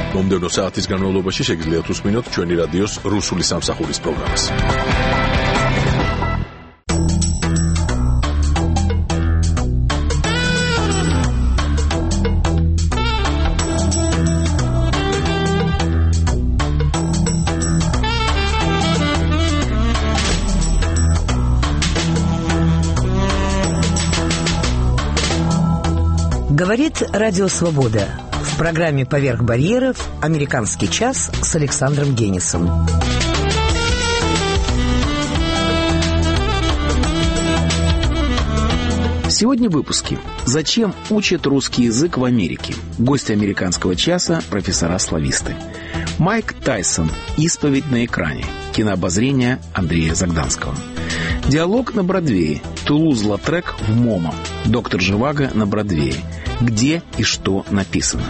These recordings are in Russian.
მომდევნო საათის განმავლობაში შეგიძლიათ უსმინოთ ჩვენი რადიოს რუსული სამსახურის პროგრამას. Говорит Радио Свобода. В программе «Поверх барьеров» «Американский час» с Александром Генисом. Сегодня в выпуске. Зачем учат русский язык в Америке? Гости «Американского часа» – профессора-слависты. Майк Тайсон. Исповедь на экране. Кинообозрение Андрея Загданского. Диалог на Бродвее. Тулуз-Лаутрек в МОМА. Доктор Живаго на Бродвее. Где и что написано.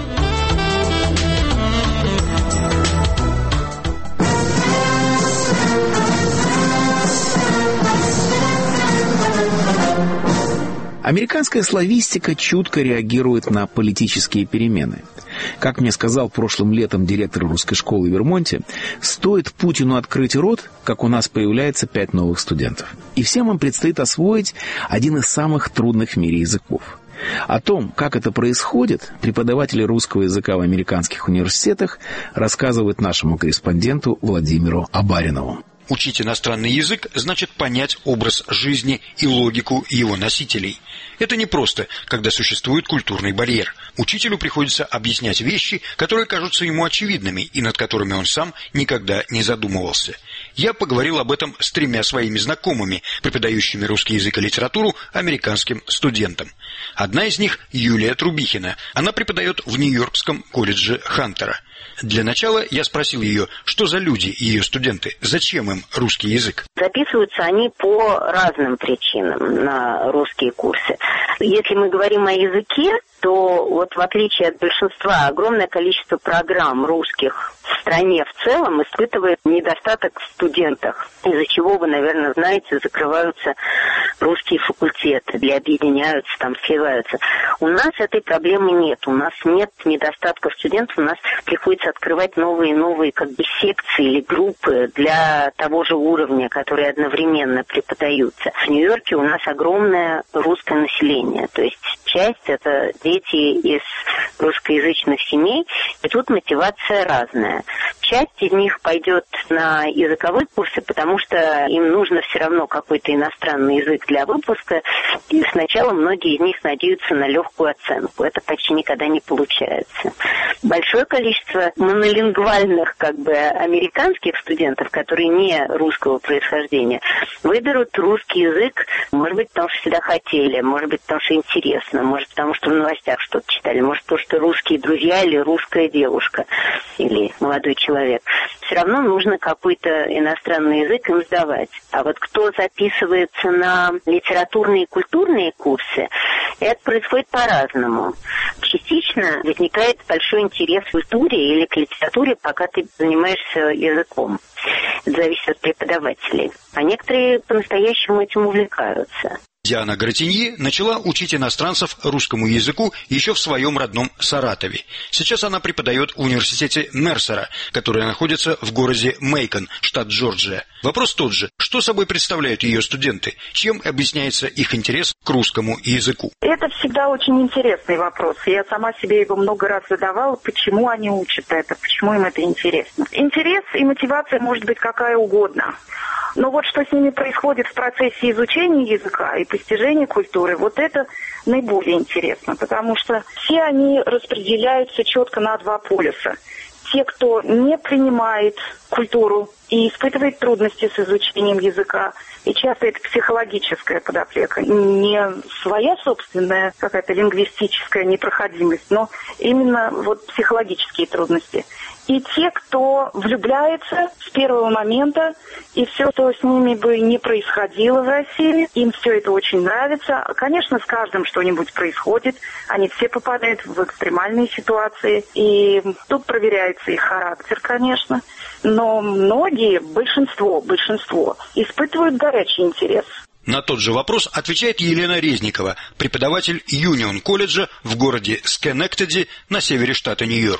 Американская славистика чутко реагирует на политические перемены. Как мне сказал прошлым летом директор русской школы в Вермонте, стоит Путину открыть рот, как у нас появляется 5 новых студентов. И всем им предстоит освоить один из самых трудных в мире языков. О том, как это происходит, преподаватели русского языка в американских университетах рассказывают нашему корреспонденту Владимиру Абаринову. Учить иностранный язык значит понять образ жизни и логику его носителей. Это непросто, когда существует культурный барьер. Учителю приходится объяснять вещи, которые кажутся ему очевидными и над которыми он сам никогда не задумывался. Я поговорил об этом с 3 своими знакомыми, преподающими русский язык и литературу американским студентам. Одна из них – Юлия Трубихина. Она преподает в Нью-Йоркском колледже Хантера. Для начала я спросил ее, что за люди ее студенты, зачем им русский язык. Записываются они по разным причинам на русские курсы. Если мы говорим о языке, то вот в отличие от большинства, огромное количество программ русских в стране в целом испытывает недостаток в студентах, из-за чего, вы, наверное, знаете, закрываются русские факультеты, или объединяются, там, сливаются. У нас этой проблемы нет, у нас нет недостатка студентов, у нас приходится открывать новые и новые как бы секции или группы для того же уровня, которые одновременно преподаются. В Нью-Йорке у нас огромное русское население, то есть часть это дети из русскоязычных семей, и тут мотивация разная. Часть из них пойдет на языковые курсы, потому что им нужно все равно какой-то иностранный язык для выпуска, и сначала многие из них надеются на легкую оценку. Это почти никогда не получается. Большое количество монолингвальных, как бы, американских студентов, которые не русского происхождения, выберут русский язык, может быть, потому что всегда хотели, может быть, потому что интересно, может, потому что в новостях что-то читали, может, потому что русские друзья или русская девушка, или молодой человек. Все равно нужно какой-то иностранный язык им сдавать. А вот кто записывается на литературные и культурные курсы, это происходит по-разному. Частично возникает большой интерес к культуре или к литературе, пока ты занимаешься языком. Это зависит от преподавателей. А некоторые по-настоящему этим увлекаются. Диана Гратиньи начала учить иностранцев русскому языку еще в своем родном Саратове. Сейчас она преподает в университете Мерсера, который находится в городе Мейкон, штат Джорджия. Вопрос тот же. Что собой представляют ее студенты? Чем объясняется их интерес к русскому языку? Это всегда очень интересный вопрос. Я сама себе его много раз задавала, почему они учат это, почему им это интересно. Интерес и мотивация может быть какая угодно. Но вот что с ними происходит в процессе изучения языка и постижения культуры, вот это наиболее интересно, потому что все они распределяются четко на 2 полюса. Те, кто не принимает культуру и испытывает трудности с изучением языка, и часто это психологическая подоплека, не своя собственная какая-то лингвистическая непроходимость, но именно вот психологические трудности. И те, кто влюбляется с первого момента, и все, что с ними бы не происходило в России, им все это очень нравится. Конечно, с каждым что-нибудь происходит, они все попадают в экстремальные ситуации, и тут проверяется их характер, конечно. Но многие, большинство испытывают горячий интерес. На тот же вопрос отвечает Елена Резникова, преподаватель Юнион колледжа в городе Скенектеди на севере штата Нью-Йорк.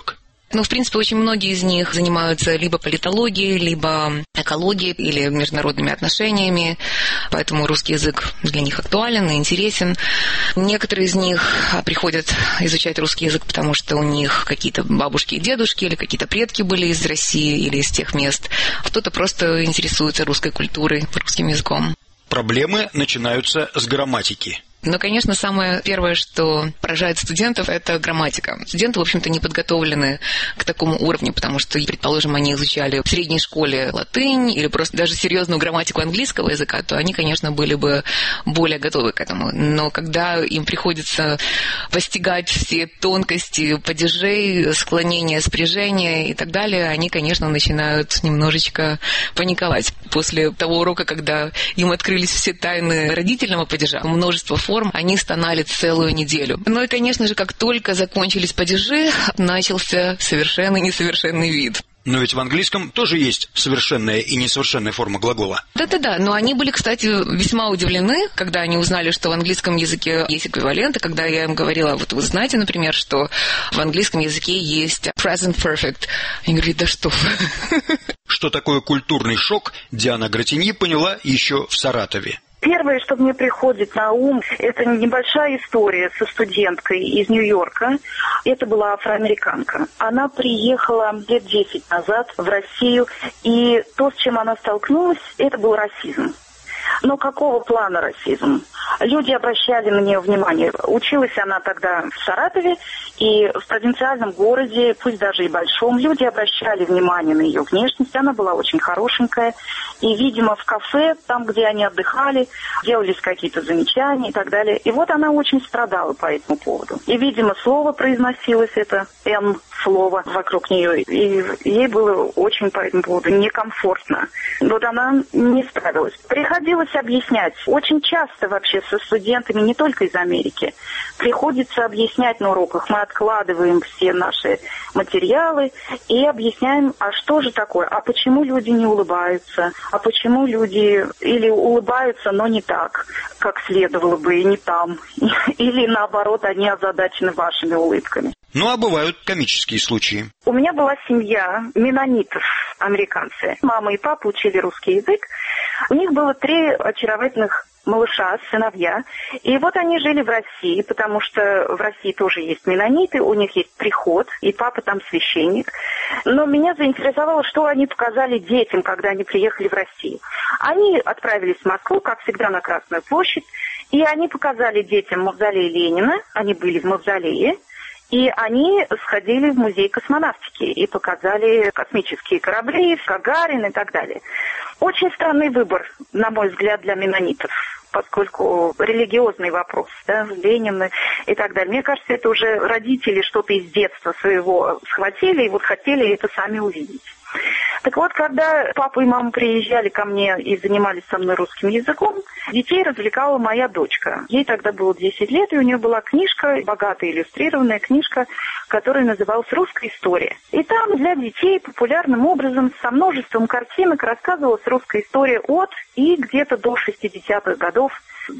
Ну, в принципе, очень многие из них занимаются либо политологией, либо экологией или международными отношениями, поэтому русский язык для них актуален и интересен. Некоторые из них приходят изучать русский язык, потому что у них какие-то бабушки и дедушки или какие-то предки были из России или из тех мест. Кто-то просто интересуется русской культурой, русским языком. Проблемы начинаются с грамматики. Но, конечно, самое первое, что поражает студентов, это грамматика. Студенты, в общем-то, не подготовлены к такому уровню, потому что, предположим, они изучали в средней школе латынь или просто даже серьезную грамматику английского языка, то они, конечно, были бы более готовы к этому. Но когда им приходится постигать все тонкости падежей, склонения, спряжения и так далее, они, конечно, начинают немножечко паниковать. После того урока, когда им открылись все тайны родительного падежа, множество форм, они стонали целую неделю. Ну и, конечно же, как только закончились падежи, начался совершенный несовершенный вид. Но ведь в английском тоже есть совершенная и несовершенная форма глагола. Да-да-да, но они были, кстати, весьма удивлены, когда они узнали, что в английском языке есть эквиваленты, когда я им говорила, вот вы знаете, например, что в английском языке есть present perfect. Они говорят, да что вы. Что такое культурный шок, Диана Гратиньи поняла еще в Саратове. Первое, что мне приходит на ум, это небольшая история со студенткой из Нью-Йорка. Это была афроамериканка. Она приехала лет 10 назад в Россию, и то, с чем она столкнулась, это был расизм. Но какого плана расизм? Люди обращали на нее внимание. Училась она тогда в Саратове, и в провинциальном городе, пусть даже и большом, люди обращали внимание на ее внешность. Она была очень хорошенькая. И, видимо, в кафе, там, где они отдыхали, делались какие-то замечания и так далее. И вот она очень страдала по этому поводу. И, видимо, слово произносилось, это «Н» слово вокруг нее. И ей было очень по этому поводу некомфортно. Вот она не справилась. Приходилось объяснять. Очень часто вообще со студентами, не только из Америки, приходится объяснять на уроках. Мы откладываем все наши материалы и объясняем, а что же такое, а почему люди не улыбаются, а почему люди или улыбаются, но не так, как следовало бы, и не там, или наоборот, они озадачены вашими улыбками. Ну, а бывают комические случаи. У меня была семья меннонитов, американцы. Мама и папа учили русский язык. У них было 3 очаровательных малыша, сыновья. И вот они жили в России, потому что в России тоже есть меннониты, у них есть приход, и папа там священник. Но меня заинтересовало, что они показали детям, когда они приехали в Россию. Они отправились в Москву, как всегда, на Красную площадь, и они показали детям мавзолей Ленина, они были в мавзолее, и они сходили в музей космонавтики и показали космические корабли, Гагарин и так далее. Очень странный выбор, на мой взгляд, для меннонитов, поскольку религиозный вопрос, да, Ленин и так далее. Мне кажется, это уже родители что-то из детства своего схватили и вот хотели это сами увидеть. Так вот, когда папа и мама приезжали ко мне и занимались со мной русским языком, детей развлекала моя дочка. Ей тогда было 10 лет, и у нее была книжка, богатая иллюстрированная книжка, которая называлась «Русская история». И там для детей популярным образом со множеством картинок рассказывалась русская история от и где-то до 60-х годов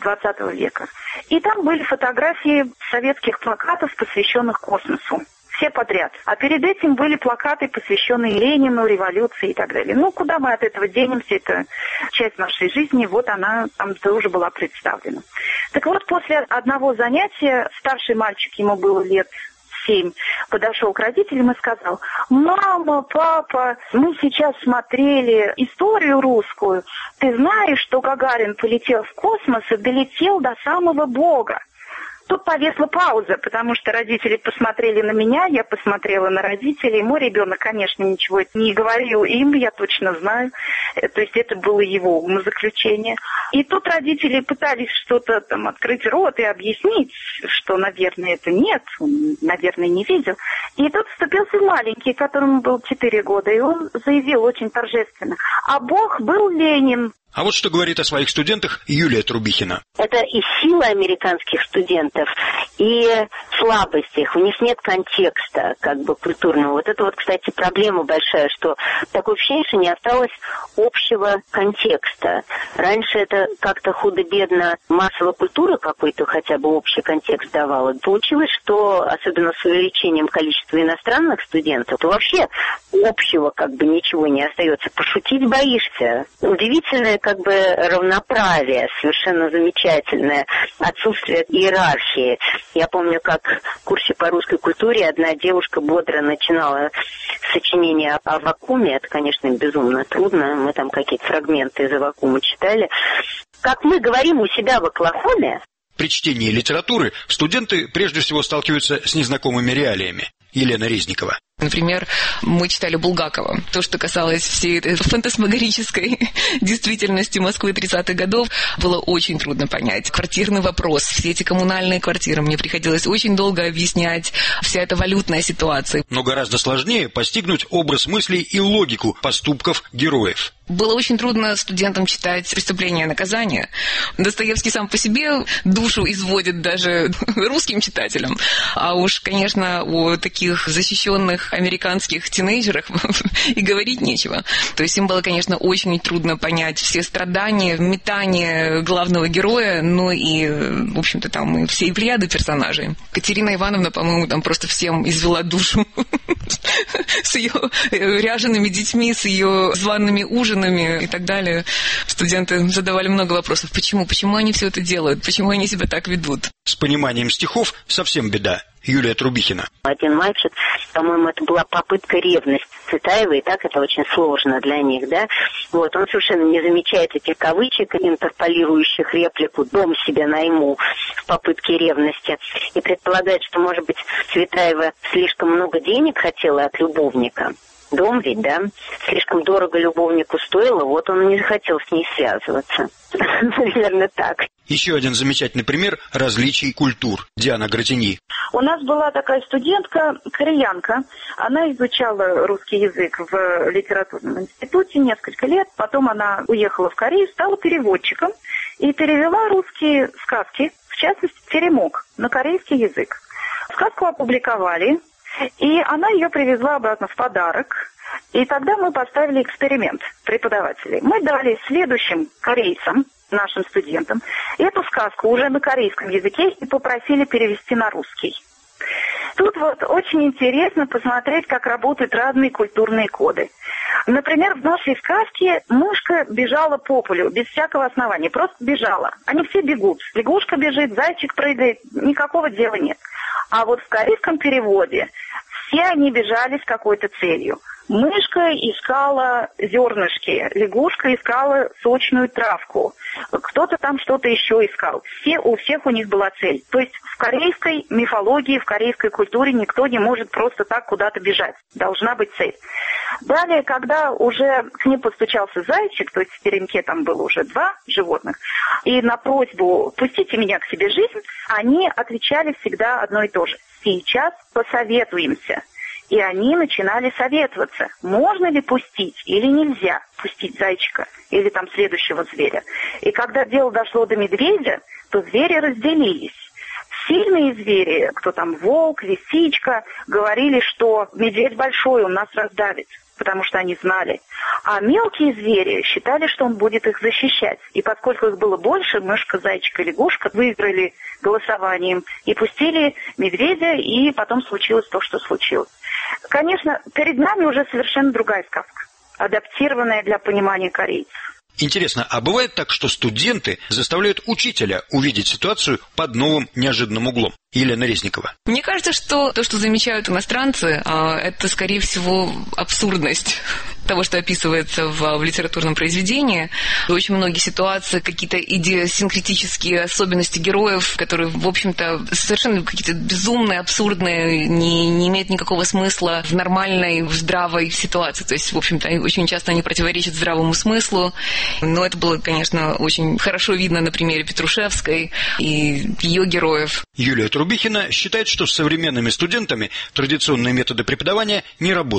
XX века. И там были фотографии советских плакатов, посвященных космосу. Все подряд. А перед этим были плакаты, посвященные Ленину, революции и так далее. Ну, куда мы от этого денемся? Это часть нашей жизни. Вот она там тоже была представлена. Так вот, после одного занятия старший мальчик, ему было лет 7, подошел к родителям и сказал: «Мама, папа, мы сейчас смотрели историю русскую. Ты знаешь, что Гагарин полетел в космос и долетел до самого Бога?» Тут повесла пауза, потому что родители посмотрели на меня, я посмотрела на родителей. Мой ребенок, конечно, ничего не говорил им, я точно знаю. То есть это было его умозаключение. И тут родители пытались что-то там открыть рот и объяснить, что, наверное, это нет, он, наверное, не видел. И тут вступился маленький, которому было 4 года, и он заявил очень торжественно: «А Бог был Ленин». А вот что говорит о своих студентах Юлия Трубихина. Это и сила американских студентов, и слабостях, у них нет контекста, как бы, культурного. Вот это вот, кстати, проблема большая, что такое ощущение, что не осталось общего контекста. Раньше это как-то худо-бедно массовая культура какой-то хотя бы общий контекст давала. Получилось, что, особенно с увеличением количества иностранных студентов, то вообще общего как бы ничего не остается. Пошутить боишься. Удивительное как бы равноправие, совершенно замечательное, отсутствие иерархии. Я помню, как в курсе по русской культуре одна девушка бодро начинала сочинение о вакууме. Это, конечно, безумно трудно. Мы там какие-то фрагменты из вакуума читали. Как мы говорим у себя в Оклахоме, при чтении литературы студенты прежде всего сталкиваются с незнакомыми реалиями. Елена Резникова. Например, мы читали Булгакова. То, что касалось всей этой фантасмагорической действительности Москвы 30-х годов, было очень трудно понять. Квартирный вопрос, все эти коммунальные квартиры, мне приходилось очень долго объяснять, вся эта валютная ситуация. Но гораздо сложнее постигнуть образ мыслей и логику поступков героев. Было очень трудно студентам читать «Преступление и наказание». Достоевский сам по себе душу изводит даже русским читателям. А уж, конечно, о таких защищенных американских тинейджерах и говорить нечего. То есть им было, конечно, очень трудно понять все страдания, метания главного героя, но и, в общем-то, там и всей плеяды персонажей. Катерина Ивановна, по-моему, там просто всем извела душу с ее ряжеными детьми, с ее зваными ужинами и так далее. Студенты задавали много вопросов. Почему? Почему они все это делают? Почему они себя так ведут? С пониманием стихов совсем беда. Юлия Трубихина. Один мальчик, по-моему, это была попытка ревности Цветаевой, и так это очень сложно для них, да. Вот, он совершенно не замечает этих кавычек, интерполирующих реплику «дом себе найму» в попытке ревности, и предполагает, что, может быть, Цветаева слишком много денег хотела от любовника. Дом ведь, да, слишком дорого любовнику стоило, вот он и не захотел с ней связываться. Наверное, так. Еще один замечательный пример различий культур. Диана Гратини. У нас была такая студентка, кореянка. Она изучала русский язык в литературном институте несколько лет. Потом она уехала в Корею, стала переводчиком и перевела русские сказки, в частности, «Теремок», на корейский язык. Сказку опубликовали, и она ее привезла обратно в подарок. И тогда мы поставили эксперимент преподавателей. Мы дали следующим корейцам, нашим студентам, эту сказку уже на корейском языке и попросили перевести на русский. Тут вот очень интересно посмотреть, как работают разные культурные коды. Например, в нашей сказке мышка бежала по полю без всякого основания, просто бежала. Они все бегут. Лягушка бежит, зайчик прыгает, никакого дела нет. А вот в корейском переводе все они бежали с какой-то целью. Мышка искала зернышки, лягушка искала сочную травку, кто-то там что-то еще искал. У всех у них была цель. То есть в корейской мифологии, в корейской культуре никто не может просто так куда-то бежать. Должна быть цель. Далее, когда уже к ним постучался зайчик, то есть в теремке там было уже 2 животных, и на просьбу «пустите меня к себе в жизнь», они отвечали всегда одно и то же. «Сейчас посоветуемся». И они начинали советоваться, можно ли пустить или нельзя пустить зайчика или там следующего зверя. И когда дело дошло до медведя, то звери разделились. Сильные звери, кто там волк, лисичка, говорили, что медведь большой, он нас раздавит, потому что они знали. А мелкие звери считали, что он будет их защищать. И поскольку их было больше, мышка, зайчик и лягушка выиграли голосованием и пустили медведя, и потом случилось то, что случилось. Конечно, перед нами уже совершенно другая сказка, адаптированная для понимания корейцев. Интересно, а бывает так, что студенты заставляют учителя увидеть ситуацию под новым неожиданным углом? Елена Резникова. Мне кажется, что то, что замечают иностранцы, это, скорее всего, абсурдность того, что описывается в литературном произведении. Очень многие ситуации, какие-то идиосинкретические особенности героев, которые, в общем-то, совершенно какие-то безумные, абсурдные, не имеют никакого смысла в нормальной, в здравой ситуации. То есть, в общем-то, очень часто они противоречат здравому смыслу. Но это было, конечно, очень хорошо видно на примере Петрушевской и ее героев. Юлия Трубихина считает, что с современными студентами традиционные методы преподавания не работают.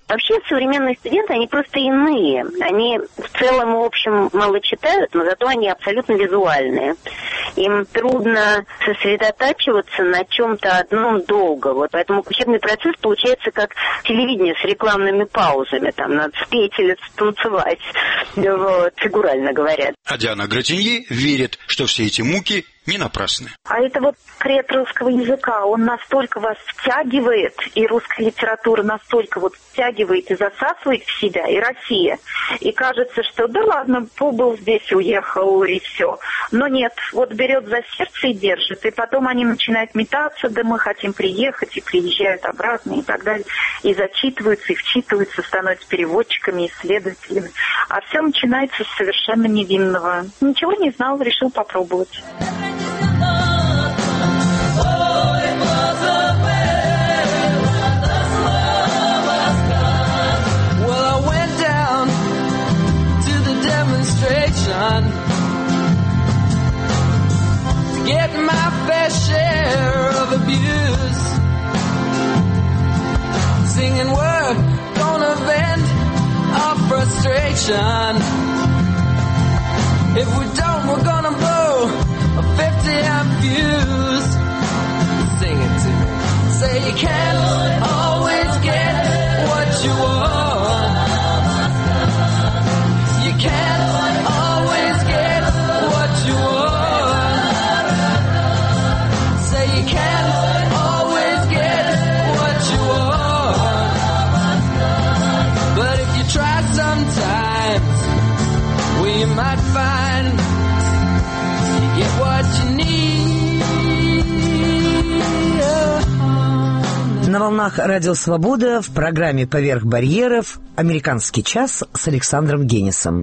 Вообще современные студенты, они просто иные. Они в целом и в общем мало читают, но зато они абсолютно визуальные. Им трудно сосредотачиваться на чем-то одном долго. Вот поэтому учебный процесс получается как телевидение с рекламными паузами. Там надо спеть или станцевать, вот, фигурально говоря. А Диана Гратиньи верит, что все эти муки не напрасны. А это вот секрет русского языка. Он настолько вас втягивает, и русская литература настолько вот втягивает и засасывает в себя, и Россия. И кажется, что да ладно, побыл здесь, уехал, и все. Но нет, вот берет за сердце и держит. И потом они начинают метаться, да мы хотим приехать, и приезжают обратно, и так далее. И зачитываются, и вчитываются, становятся переводчиками, исследователями. А все начинается с совершенно невинного. Ничего не знал, решил попробовать. To get my fair share of abuse, singing we're gonna vent our frustration. If we don't, we're gonna blow a 50-amp fuse. Sing it to me. Say you can't always get what you want. You can't always get what you want. Say you can't always get what you want. But if you try sometimes, well, you might find you get what you need. На волнах Радио Свобода в программе «Поверх барьеров» «Американский час» с Александром Генисом.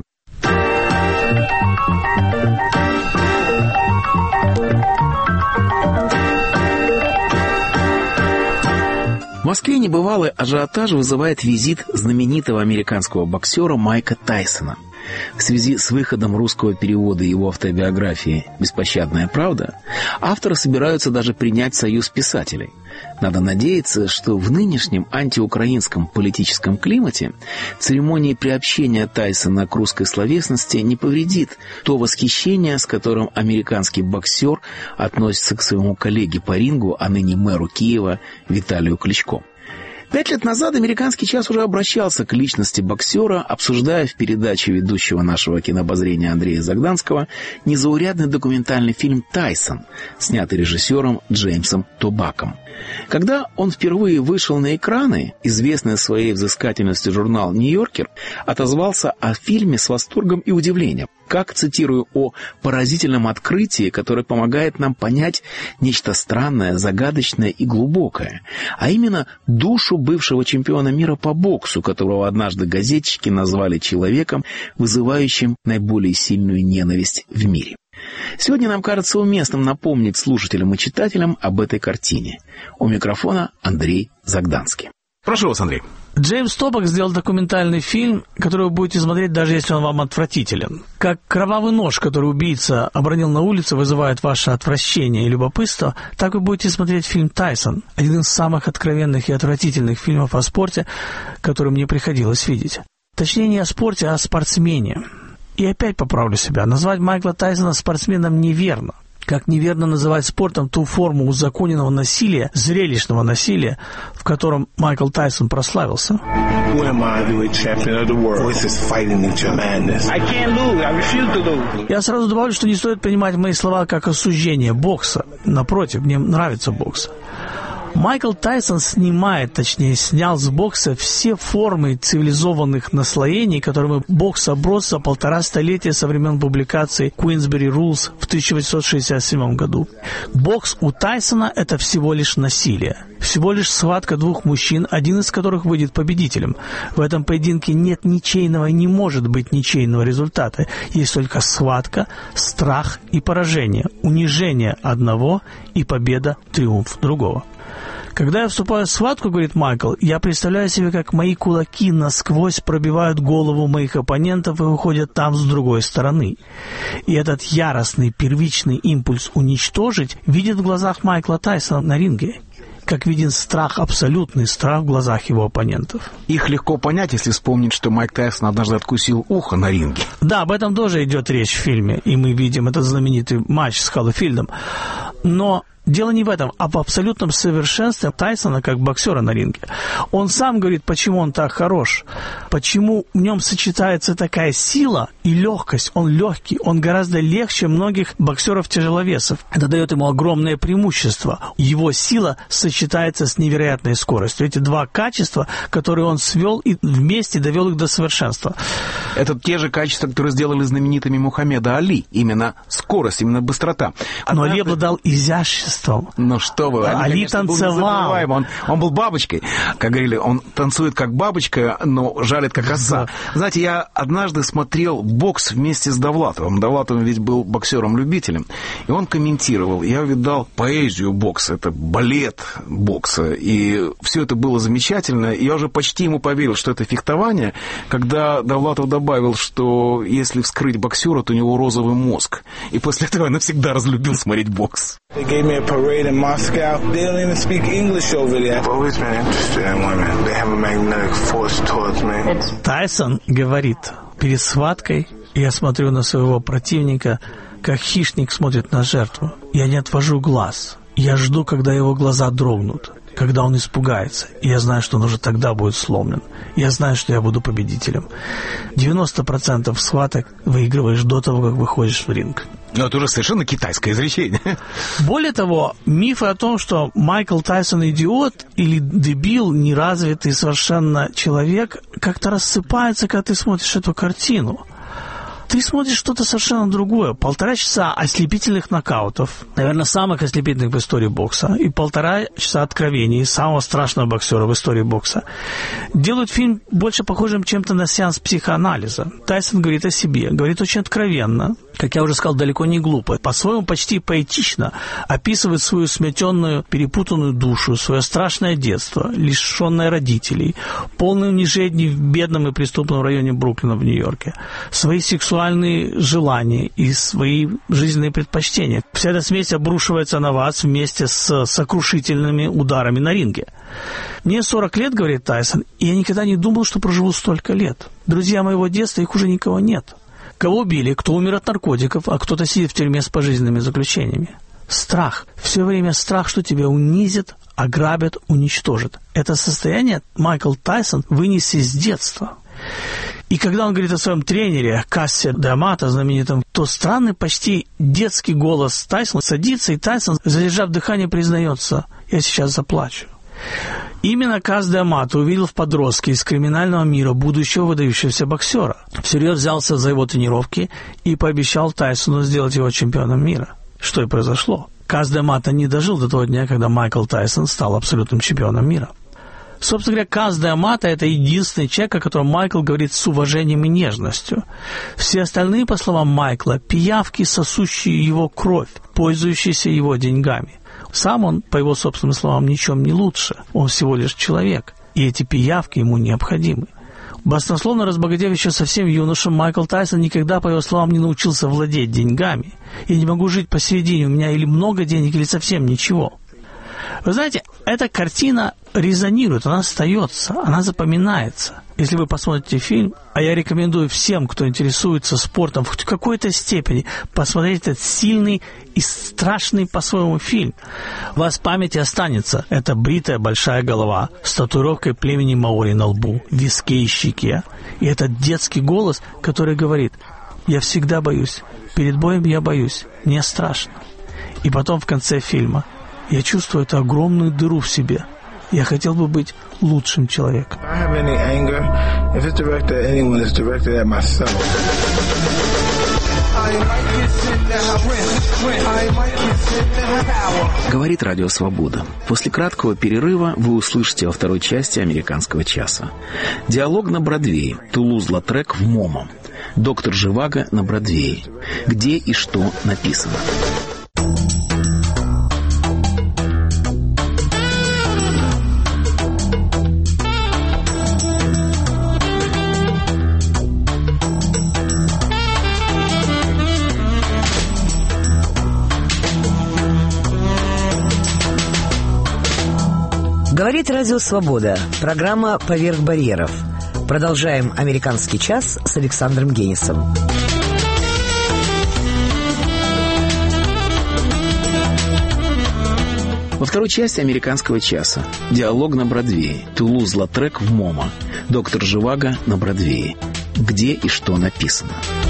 В Москве небывалый ажиотаж вызывает визит знаменитого американского боксера Майка Тайсона. В связи с выходом русского перевода его автобиографии «Беспощадная правда» авторы собираются даже принять союз писателей. Надо надеяться, что в нынешнем антиукраинском политическом климате церемонии приобщения Тайсона к русской словесности не повредит то восхищение, с которым американский боксер относится к своему коллеге по рингу, а ныне мэру Киева Виталию Кличко. 5 лет назад «Американский час» уже обращался к личности боксера, обсуждая в передаче ведущего нашего кинообозрения Андрея Загданского незаурядный документальный фильм «Тайсон», снятый режиссером Джеймсом Тобаком. Когда он впервые вышел на экраны, известный своей взыскательностью журнал «Нью-Йоркер» отозвался о фильме с восторгом и удивлением. Как, цитирую, о поразительном открытии, которое помогает нам понять нечто странное, загадочное и глубокое, а именно душу бывшего чемпиона мира по боксу, которого однажды газетчики назвали человеком, вызывающим наиболее сильную ненависть в мире. Сегодня нам кажется уместным напомнить слушателям и читателям об этой картине. У микрофона Андрей Загданский. Прошу вас, Андрей. Джеймс Тобак сделал документальный фильм, который вы будете смотреть, даже если он вам отвратителен. Как кровавый нож, который убийца обронил на улице, вызывает ваше отвращение и любопытство, так вы будете смотреть фильм «Тайсон», один из самых откровенных и отвратительных фильмов о спорте, который мне приходилось видеть. Точнее, не о спорте, а о спортсмене. И опять поправлю себя. Назвать Майкла Тайсона спортсменом неверно. Как неверно называть спортом ту форму узаконенного насилия, зрелищного насилия, в котором Майкл Тайсон прославился. Я сразу добавлю, что не стоит принимать мои слова как осуждение бокса. Напротив, мне нравится бокс. Майкл Тайсон снял с бокса все формы цивилизованных наслоений, которыми бокс оброс за 1,5 столетия со времен публикации Queensberry Rules в 1867 году. Бокс у Тайсона – это всего лишь насилие. Всего лишь схватка двух мужчин, один из которых выйдет победителем. В этом поединке нет ничейного и не может быть ничейного результата. Есть только схватка, страх и поражение, унижение одного и победа, триумф другого. Когда я вступаю в схватку, говорит Майкл, я представляю себе, как мои кулаки насквозь пробивают голову моих оппонентов и выходят там с другой стороны. И этот яростный первичный импульс уничтожить видит в глазах Майкла Тайсона на ринге. как виден страх, абсолютный страх в глазах его оппонентов. Их легко понять, если вспомнить, что Майк Тайсон однажды откусил ухо на ринге. Да, об этом тоже идет речь в фильме, и мы видим этот знаменитый матч с Холлифилдом. Но дело не в этом, а в абсолютном совершенстве Тайсона как боксера на ринге. Он сам говорит, почему он так хорош, почему в нем сочетается такая сила и легкость. Он легкий, он гораздо легче многих боксеров-тяжеловесов. Это дает ему огромное преимущество. Его сила сочетается с невероятной скоростью. Эти два качества, которые он свел и вместе довел их до совершенства. Это те же качества, которые сделали знаменитыми Мухаммеда Али. Именно скорость, именно быстрота. Но Али обладал изяществом. Ну что вы, Али танцевал. Он был бабочкой. Как говорили, он танцует как бабочка, но жалит как оса. Знаете, я однажды смотрел бокс вместе с Довлатовым. Довлатов ведь был боксером-любителем. И он комментировал. Я увидал поэзию бокса. Это балет бокса. И все это было замечательно. И я уже почти ему поверил, что это фехтование, когда Довлатов добавил, что если вскрыть боксера, то у него розовый мозг. И после этого я навсегда разлюбил смотреть бокс. Parade in Moscow. They don't even speak English over there. I've always been interested in women. They have a magnetic force towards me. Тайсон говорит, перед схваткой я смотрю на своего противника, как хищник смотрит на жертву. Я не отвожу глаз. Я жду, когда его глаза дрогнут, когда он испугается. И я знаю, что он уже тогда будет сломлен. Я знаю, что я буду победителем. 90% схваток выигрываешь до того, как выходишь в ринг. Но это уже совершенно китайское изречение. Более того, мифы о том, что Майкл Тайсон идиот или дебил, неразвитый совершенно человек, как-то рассыпаются, когда ты смотришь эту картину. Ты смотришь что-то совершенно другое. 1,5 часа ослепительных нокаутов, наверное, самых ослепительных в истории бокса, и 1,5 часа откровений самого страшного боксера в истории бокса делают фильм больше похожим чем-то на сеанс психоанализа. Тайсон говорит о себе, говорит очень откровенно, как я уже сказал, далеко не глупо, по-своему почти поэтично описывает свою сметенную, перепутанную душу, свое страшное детство, лишенное родителей, полное унижений в бедном и преступном районе Бруклина в Нью-Йорке, свои сексуальные желания и свои жизненные предпочтения. Вся эта смесь обрушивается на вас вместе с сокрушительными ударами на ринге. Мне 40 лет, говорит Тайсон, и я никогда не думал, что проживу столько лет. Друзья моего детства, их уже никого нет. Кого убили, кто умер от наркотиков, а кто-то сидит в тюрьме с пожизненными заключениями. Страх. Все время страх, что тебя унизят, ограбят, уничтожат. Это состояние Майкл Тайсон вынес из детства. И когда он говорит о своем тренере Кассе де Амато, знаменитом, то странный, почти детский голос Тайсона садится, и Тайсон, задержав дыхание, признается: «Я сейчас заплачу». Именно Касс де Амато увидел в подростке из криминального мира будущего выдающегося боксера. Всерьез взялся за его тренировки и пообещал Тайсону сделать его чемпионом мира. Что и произошло. Касс де Амато не дожил до того дня, когда Майкл Тайсон стал абсолютным чемпионом мира. Собственно говоря, Касс де Амато – это единственный человек, о котором Майкл говорит с уважением и нежностью. Все остальные, по словам Майкла, пиявки, сосущие его кровь, пользующиеся его деньгами. Сам он, по его собственным словам, ничем не лучше. Он всего лишь человек, и эти пиявки ему необходимы. Баснословно разбогатев еще совсем юношем, Майкл Тайсон никогда, по его словам, не научился владеть деньгами. «Я не могу жить посередине, у меня или много денег, или совсем ничего». Вы знаете, эта картина резонирует, она остается, она запоминается. Если вы посмотрите фильм, а я рекомендую всем, кто интересуется спортом в какой-то степени, посмотреть этот сильный и страшный по-своему фильм. У вас в памяти останется эта бритая большая голова с татуировкой племени маори на лбу, виске и щеке. И этот детский голос, который говорит: «Я всегда боюсь, перед боем я боюсь, мне страшно». И потом в конце фильма: «Я чувствую эту огромную дыру в себе. Я хотел бы быть лучшим человеком». Говорит Радио Свобода. После краткого перерыва вы услышите во второй части «Американского часа». Диалог на Бродвее. Тулуз-Латрек в МоМА. Доктор Живаго на Бродвее. Где и что написано. Говорит Радио Свобода. Программа «Поверх барьеров». Продолжаем «Американский час» с Александром Генисом. Во второй части «Американского часа» диалог на Бродвее, Тулуз-Латрек в МоМА, доктор Живаго на Бродвее. Где и что написано.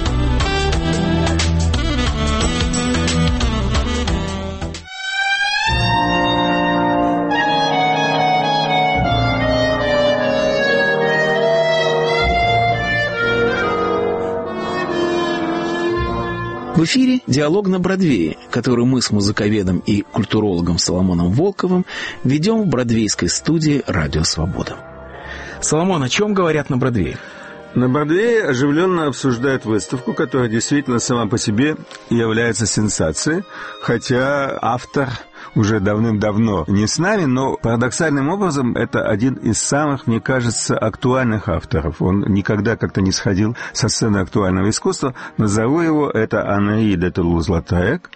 В эфире «Диалог на Бродвее», который мы с музыковедом и культурологом Соломоном Волковым ведем в бродвейской студии «Радио Свобода». Соломон, о чем говорят на Бродвее? На Бродвее оживленно обсуждают выставку, которая действительно сама по себе является сенсацией, хотя автор уже давным-давно не с нами, но парадоксальным образом это один из самых, мне кажется, актуальных авторов. Он никогда как-то не сходил со сцены актуального искусства. Назову его, это Анри де Тулуз-Латрек.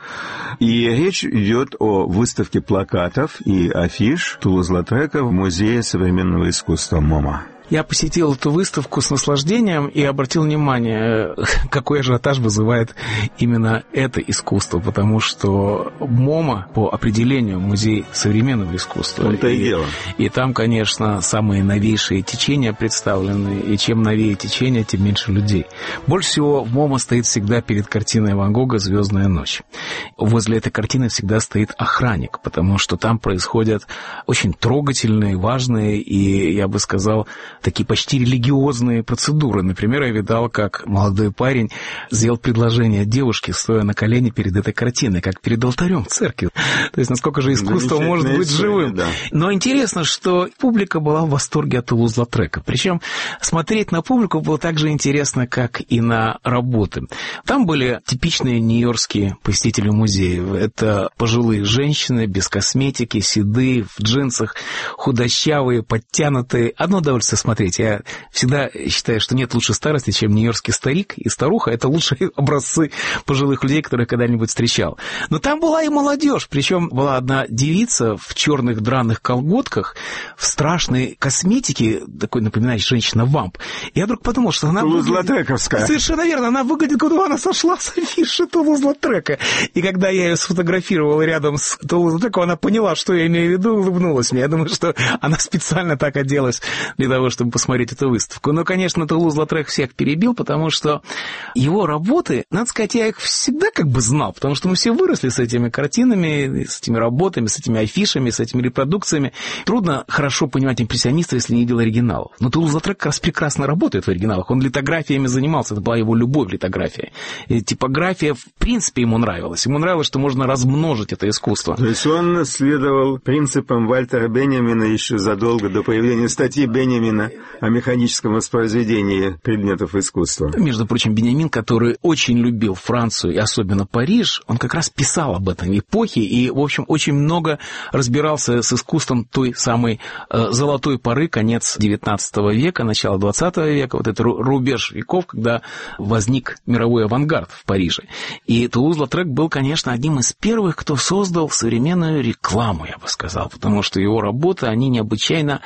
И речь идет о выставке плакатов и афиш Тулуз-Латрека в Музее современного искусства МоМА. Я посетил эту выставку с наслаждением и обратил внимание, какой ажиотаж вызывает именно это искусство, потому что МоМА по определению музей современного искусства. Он-то и дело. И там, конечно, самые новейшие течения представлены, и чем новее течение, тем меньше людей. Больше всего в МоМА стоит всегда перед картиной Ван Гога «Звездная ночь». Возле этой картины всегда стоит охранник, потому что там происходят очень трогательные, важные и, я бы сказал, такие почти религиозные процедуры. Например, я видал, как молодой парень сделал предложение девушке, стоя на колени перед этой картиной, как перед алтарем церкви. То есть, насколько же искусство может быть живым. Да. Но интересно, что публика была в восторге от Тулуз-Латрека. Причем смотреть на публику было так же интересно, как и на работы. Там были типичные нью-йоркские посетители музея. Это пожилые женщины, без косметики, седые, в джинсах, худощавые, подтянутые. Одно удовольствие смотреть. Я всегда считаю, что нет лучше старости, чем нью-йоркский старик и старуха. Это лучшие образцы пожилых людей, которые я когда-нибудь встречал. Но там была и молодежь. Причем была одна девица в черных драных колготках, в страшной косметике, такой напоминающей женщина-вамп. Я вдруг подумал, что она... Тулуз-Латрековская. Совершенно верно. Она выглядит, как она сошла с афиши Тулуз-Латрека. И когда я ее сфотографировал рядом с Тулуз-Латреком, она поняла, что я имею в виду, улыбнулась мне. Я думаю, что она специально так оделась для того, чтобы посмотреть эту выставку. Но, конечно, Тулуз-Латрек всех перебил, потому что его работы, надо сказать, я их всегда как бы знал, потому что мы все выросли с этими картинами, с этими работами, с этими афишами, с этими репродукциями. Трудно хорошо понимать импрессиониста, если не видел оригиналов. Но Тулуз-Латрек как раз прекрасно работает в оригиналах. Он литографиями занимался, это была его любовь, литография. И типография, в принципе, ему нравилась. Ему нравилось, что можно размножить это искусство. То есть он следовал принципам Вальтера Беньямина еще задолго до появления статьи Беньямина о механическом воспроизведении предметов искусства. Между прочим, Беньямин, который очень любил Францию и особенно Париж, он как раз писал об этом эпохе и, в общем, очень много разбирался с искусством той самой золотой поры, конец XIX века, начало XX века, вот это рубеж веков, когда возник мировой авангард в Париже. И Тулуз-Латрек был, конечно, одним из первых, кто создал современную рекламу, я бы сказал, потому что его работы, они необычайно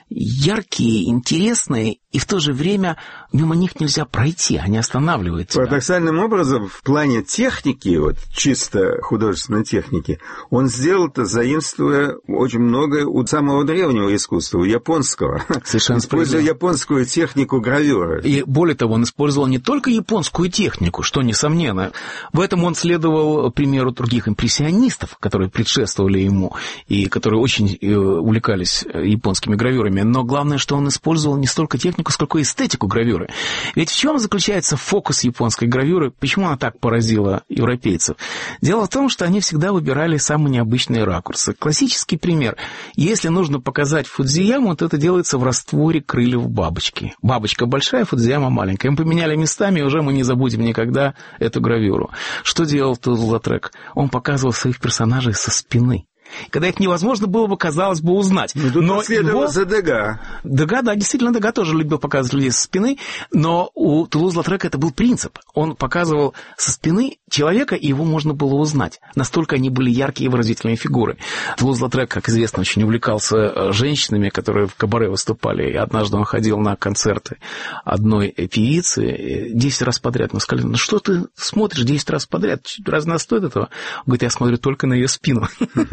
яркие, интересные, и в то же время мимо них нельзя пройти, они останавливают тебя. Парадоксальным образом, в плане техники, вот чисто художественной техники, он сделал это, заимствуя очень многое у самого древнего искусства, у японского. Совершенно используя японскую технику гравюры. И более того, он использовал не только японскую технику, что несомненно. В этом он следовал примеру других импрессионистов, которые предшествовали ему и которые очень увлекались японскими гравюрами. Но главное, что он использовал не столько технику, сколько и эстетику гравюры. Ведь в чем заключается фокус японской гравюры? Почему она так поразила европейцев? Дело в том, что они всегда выбирали самые необычные ракурсы. Классический пример. Если нужно показать Фудзияму, то это делается в растворе крыльев бабочки. Бабочка большая, Фудзияма маленькая. Мы поменяли местами, и уже мы не забудем никогда эту гравюру. Что делал Тулуз-Латрек? Он показывал своих персонажей со спины. когда их невозможно было бы, казалось бы, узнать. Но последовался Дега. Дега, да, действительно, Дега тоже любил показывать людей со спины, но у Тулуз-Латрека это был принцип. Он показывал со спины человека, и его можно было узнать. Настолько они были яркие и выразительные фигуры. Тулуз-Латрек, как известно, очень увлекался женщинами, которые в кабаре выступали. И однажды он ходил на концерты одной певицы 10 раз подряд. Мы сказали, ну что ты смотришь 10 раз подряд? Разве она стоит этого? Он говорит, я смотрю только на ее спину.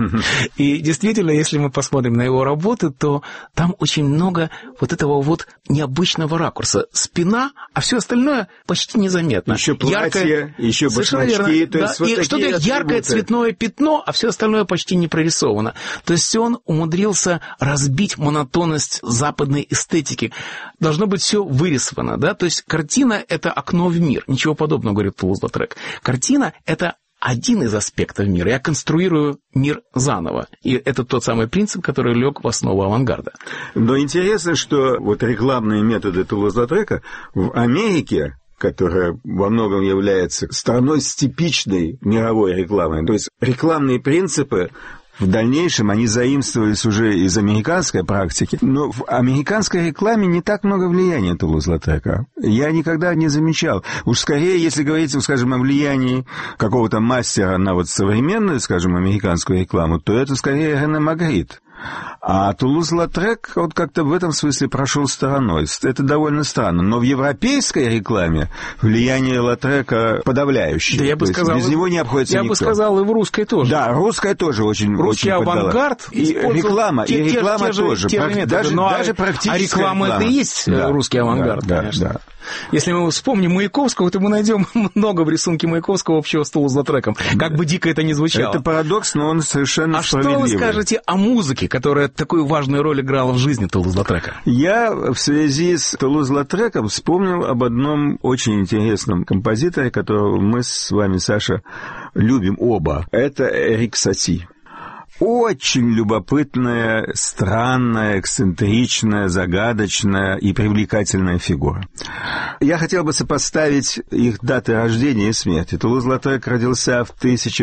И действительно, если мы посмотрим на его работы, то там очень много вот этого вот необычного ракурса. Спина, а все остальное почти незаметно. Еще платье, еще башмачки. То есть вот и что-то яркое цветное пятно, а все остальное почти не прорисовано. То есть он умудрился разбить монотонность западной эстетики. Должно быть все вырисовано, да? То есть картина – это окно в мир. Ничего подобного, говорит Тулуз-Латрек. Картина – это один из аспектов мира. Я конструирую мир заново. И это тот самый принцип, который лег в основу авангарда. Но интересно, что вот рекламные методы Тулуз-Латрека в Америке, которая во многом является страной с типичной мировой рекламой, то есть рекламные принципы в дальнейшем они заимствовались уже из американской практики, но в американской рекламе не так много влияния Тулуз-Латрека. Я никогда не замечал. Уж скорее, если говорить, скажем, о влиянии какого-то мастера на вот современную, скажем, американскую рекламу, то это скорее Рене Магрит. А Тулуз-Латрек вот как-то в этом смысле прошел стороной. Это довольно странно. Но в европейской рекламе влияние Латрека подавляющее. Да, я бы сказал, без него не обходится никто. Я бы сказал, и в русской тоже. Да, русская тоже очень русский очень авангард. И реклама тоже. Даже практически. А реклама это и есть русский авангард, конечно. Да. Если мы вспомним Маяковского, то мы найдем много в рисунке Маяковского общего с Тулуз-Латреком. Как бы дико это ни звучало. Это парадокс, но он совершенно справедливый. А что вы скажете о музыке, которая такую важную роль играла в жизни Тулуз-Латрека? Я в связи с Тулуз-Латреком вспомнил об одном очень интересном композиторе, которого мы с вами, Саша, любим оба. Это Эрик Сати. Очень любопытная, странная, эксцентричная, загадочная и привлекательная фигура. Я хотел бы сопоставить их даты рождения и смерти. Тулуз-Латрек родился в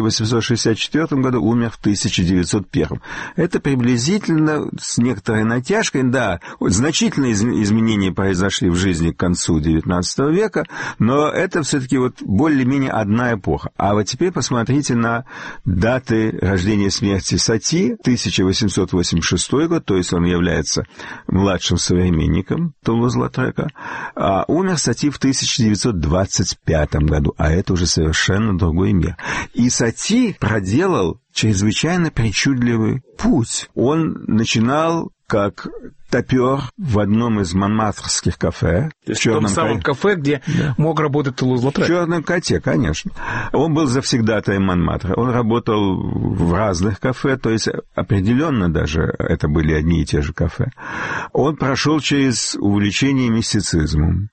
1864 году, умер в 1901. Это приблизительно, с некоторой натяжкой, да, значительные изменения произошли в жизни к концу XIX века, но это все-таки вот более-менее одна эпоха. А вот теперь посмотрите на даты рождения и смерти Сати, 1886 год, то есть он является младшим современником Тулуз-Латрека, а умер Сати в 1925 году, а это уже совершенно другой мир. И Сати проделал чрезвычайно причудливый путь. Он начинал как топер в одном из монмартрских кафе. В том самом кафе, где мог работать Тулуз-Латрек. В «Черном коте», конечно. Он был завсегдатаем Монмартра. Он работал в разных кафе, то есть определенно даже это были одни и те же кафе. Он прошел через увлечение мистицизмом.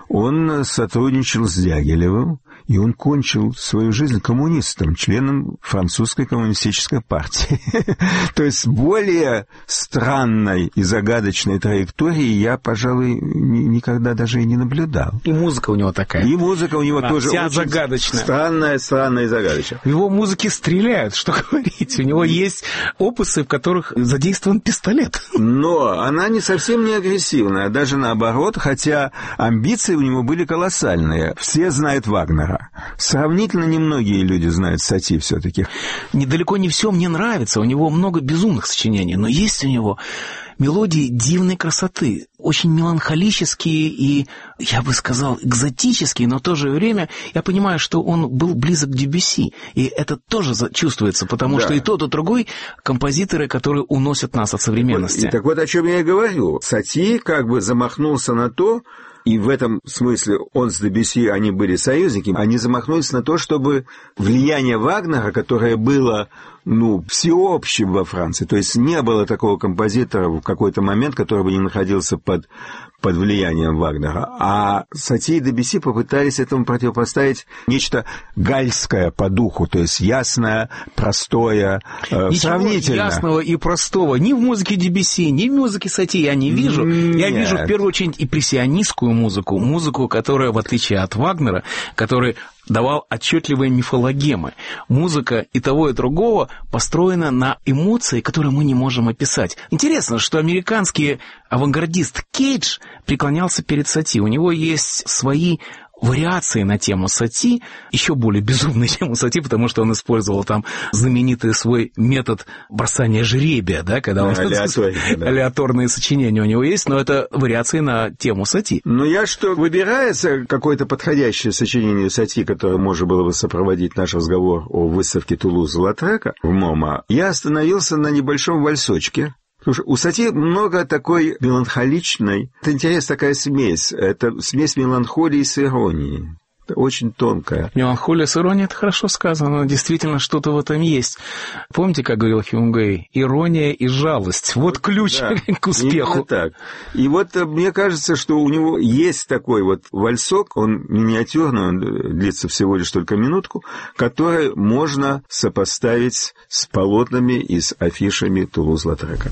Он сотрудничал с Дягилевым, и он кончил свою жизнь коммунистом, членом французской коммунистической партии. То есть более странной и загадочной траектории я, пожалуй, никогда даже и не наблюдал. И музыка у него такая. И музыка у него тоже вся очень загадочная. Странная и загадочная. В его музыке стреляют, что говорить. У него есть опусы, в которых задействован пистолет. Но она не совсем не агрессивная, даже наоборот, хотя амбиции у него были колоссальные. Все знают Вагнера. Сравнительно немногие люди знают Сати все-таки. Недалеко не все мне нравится. У него много безумных сочинений, но есть у него мелодии дивной красоты, очень меланхолические и, я бы сказал, экзотические, но в то же время я понимаю, что он был близок к Дебюсси, и это тоже чувствуется, потому что и тот, и другой композиторы, которые уносят нас от современности. И так вот о чем я и говорю. Сати как бы замахнулся на то, и в этом смысле он с Дебюсси, они были союзники, они замахнулись на то, чтобы влияние Вагнера, которое было, всеобщим во Франции, то есть не было такого композитора в какой-то момент, который бы не находился под влиянием Вагнера. А Сати и Дебюсси попытались этому противопоставить нечто гальское по духу, то есть ясное, простое, сравнительное. Ничего ясного и простого ни в музыке Дебюсси, ни в музыке Сати я не вижу. Я вижу в первую очередь импрессионистскую музыку, которая, в отличие от Вагнера, который давал отчетливые мифологемы. Музыка и того, и другого построена на эмоции, которые мы не можем описать. Интересно, что американский авангардист Кейдж преклонялся перед Сати. У него есть свои вариации на тему Сати, еще более безумные, чем у Сати, потому что он использовал там знаменитый свой метод бросания жребия, да, когда он... Алиаторные сочинения у него есть, но это вариации на тему Сати. Но выбирается какое-то подходящее сочинение Сати, которое можно было бы сопроводить наш разговор о выставке Тулуза-Латрека в МОМА, я остановился на небольшом вальсочке. Слушай, у Сати много такой меланхоличной... Это интересная такая смесь. Это смесь меланхолии с иронией. Это очень тонкая. Меланхолия с иронией — это хорошо сказано. Действительно, что-то в этом есть. Помните, как говорил Хемингуэй? Ирония и жалость. Вот ключ к успеху. Именно так. И вот мне кажется, что у него есть такой вот вальсок, он миниатюрный, он длится всего лишь только минутку, который можно сопоставить с полотнами и с афишами Тулуз-Латрека.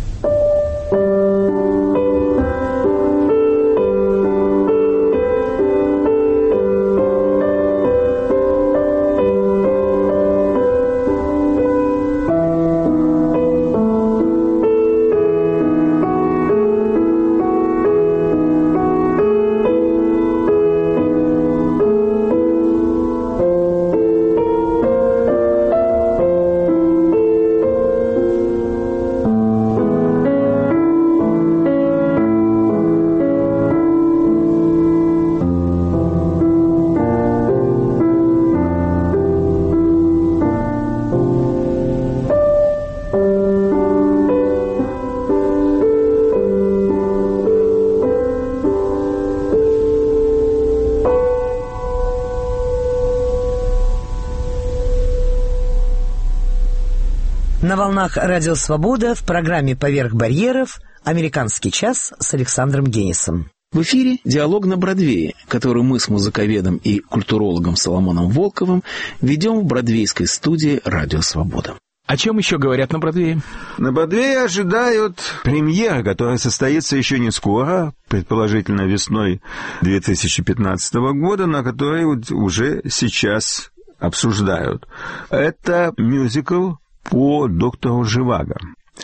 На волнах «Радио Свобода» в программе «Поверх барьеров» «Американский час» с Александром Генисом. В эфире «Диалог на Бродвее», который мы с музыковедом и культурологом Соломоном Волковым ведем в бродвейской студии «Радио Свобода». О чем еще говорят на Бродвее? На Бродвее ожидают премьеры, которая состоится еще не скоро, предположительно весной 2015 года, на которой уже сейчас обсуждают. Это мюзикл по доктору Живаго.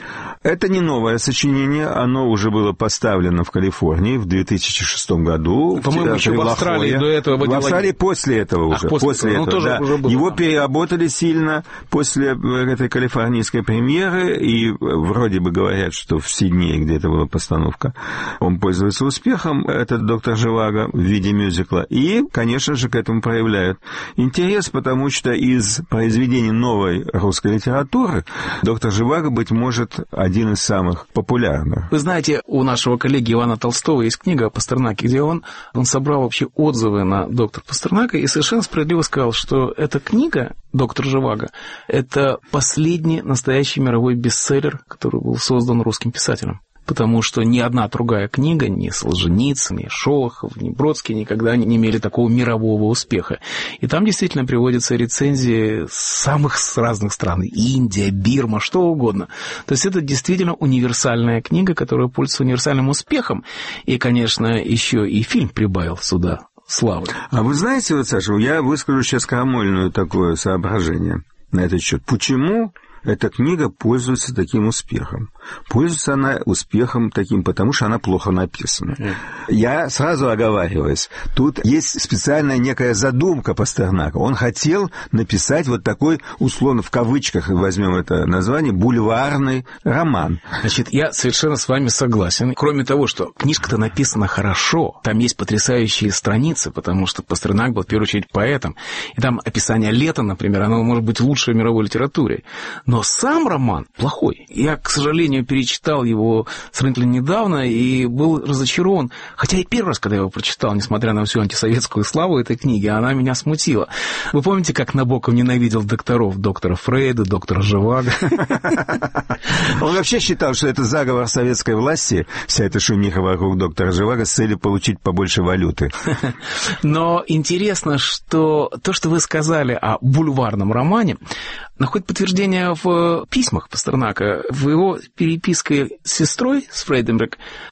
Это не новое сочинение, оно уже было поставлено в Калифорнии в 2006 году. По-моему, еще в Австралии до этого. В Австралии после этого уже. После этого, да. Его переработали сильно после этой калифорнийской премьеры, и вроде бы говорят, что в Сиднее, где это была постановка, он пользуется успехом, этот доктор Живаго, в виде мюзикла. И, конечно же, к этому проявляют интерес, потому что из произведений новой русской литературы доктор Живаго, быть может, один из самых популярных. Вы знаете, у нашего коллеги Ивана Толстого есть книга о Пастернаке, где он собрал вообще отзывы на доктора Пастернака и совершенно справедливо сказал, что эта книга «Доктор Живаго» — это последний настоящий мировой бестселлер, который был создан русским писателем. Потому что ни одна другая книга, ни Солженицын, ни Шолохов, ни Бродский никогда не имели такого мирового успеха. И там действительно приводятся рецензии самых разных стран. Индия, Бирма, что угодно. То есть это действительно универсальная книга, которая пользуется универсальным успехом. И, конечно, еще и фильм прибавил сюда славы. А вы знаете, вот, Саша, я выскажу сейчас крамольное такое соображение на этот счет. Почему эта книга пользуется таким успехом? Пользуется она успехом таким, потому что она плохо написана. Я сразу оговариваюсь. Тут есть специальная некая задумка Пастернака. Он хотел написать вот такой, условно, в кавычках, возьмем это название, бульварный роман. Значит, я совершенно с вами согласен. Кроме того, что книжка-то написана хорошо, там есть потрясающие страницы, потому что Пастернак был, в первую очередь, поэтом. И там описание лета, например, оно может быть лучшей в мировой литературе. Но сам роман плохой. Я, к сожалению, перечитал его сравнительно недавно и был разочарован. Хотя и первый раз, когда я его прочитал, несмотря на всю антисоветскую славу этой книги, она меня смутила. Вы помните, как Набоков ненавидел докторов? Доктора Фрейда, доктора Живаго. Он вообще считал, что это заговор советской власти, вся эта шумиха вокруг доктора Живаго, с целью получить побольше валюты. Но интересно, что то, что вы сказали о бульварном романе, находит подтверждение в письмах Пастернака. В его переписке с сестрой, с Фрейденберг,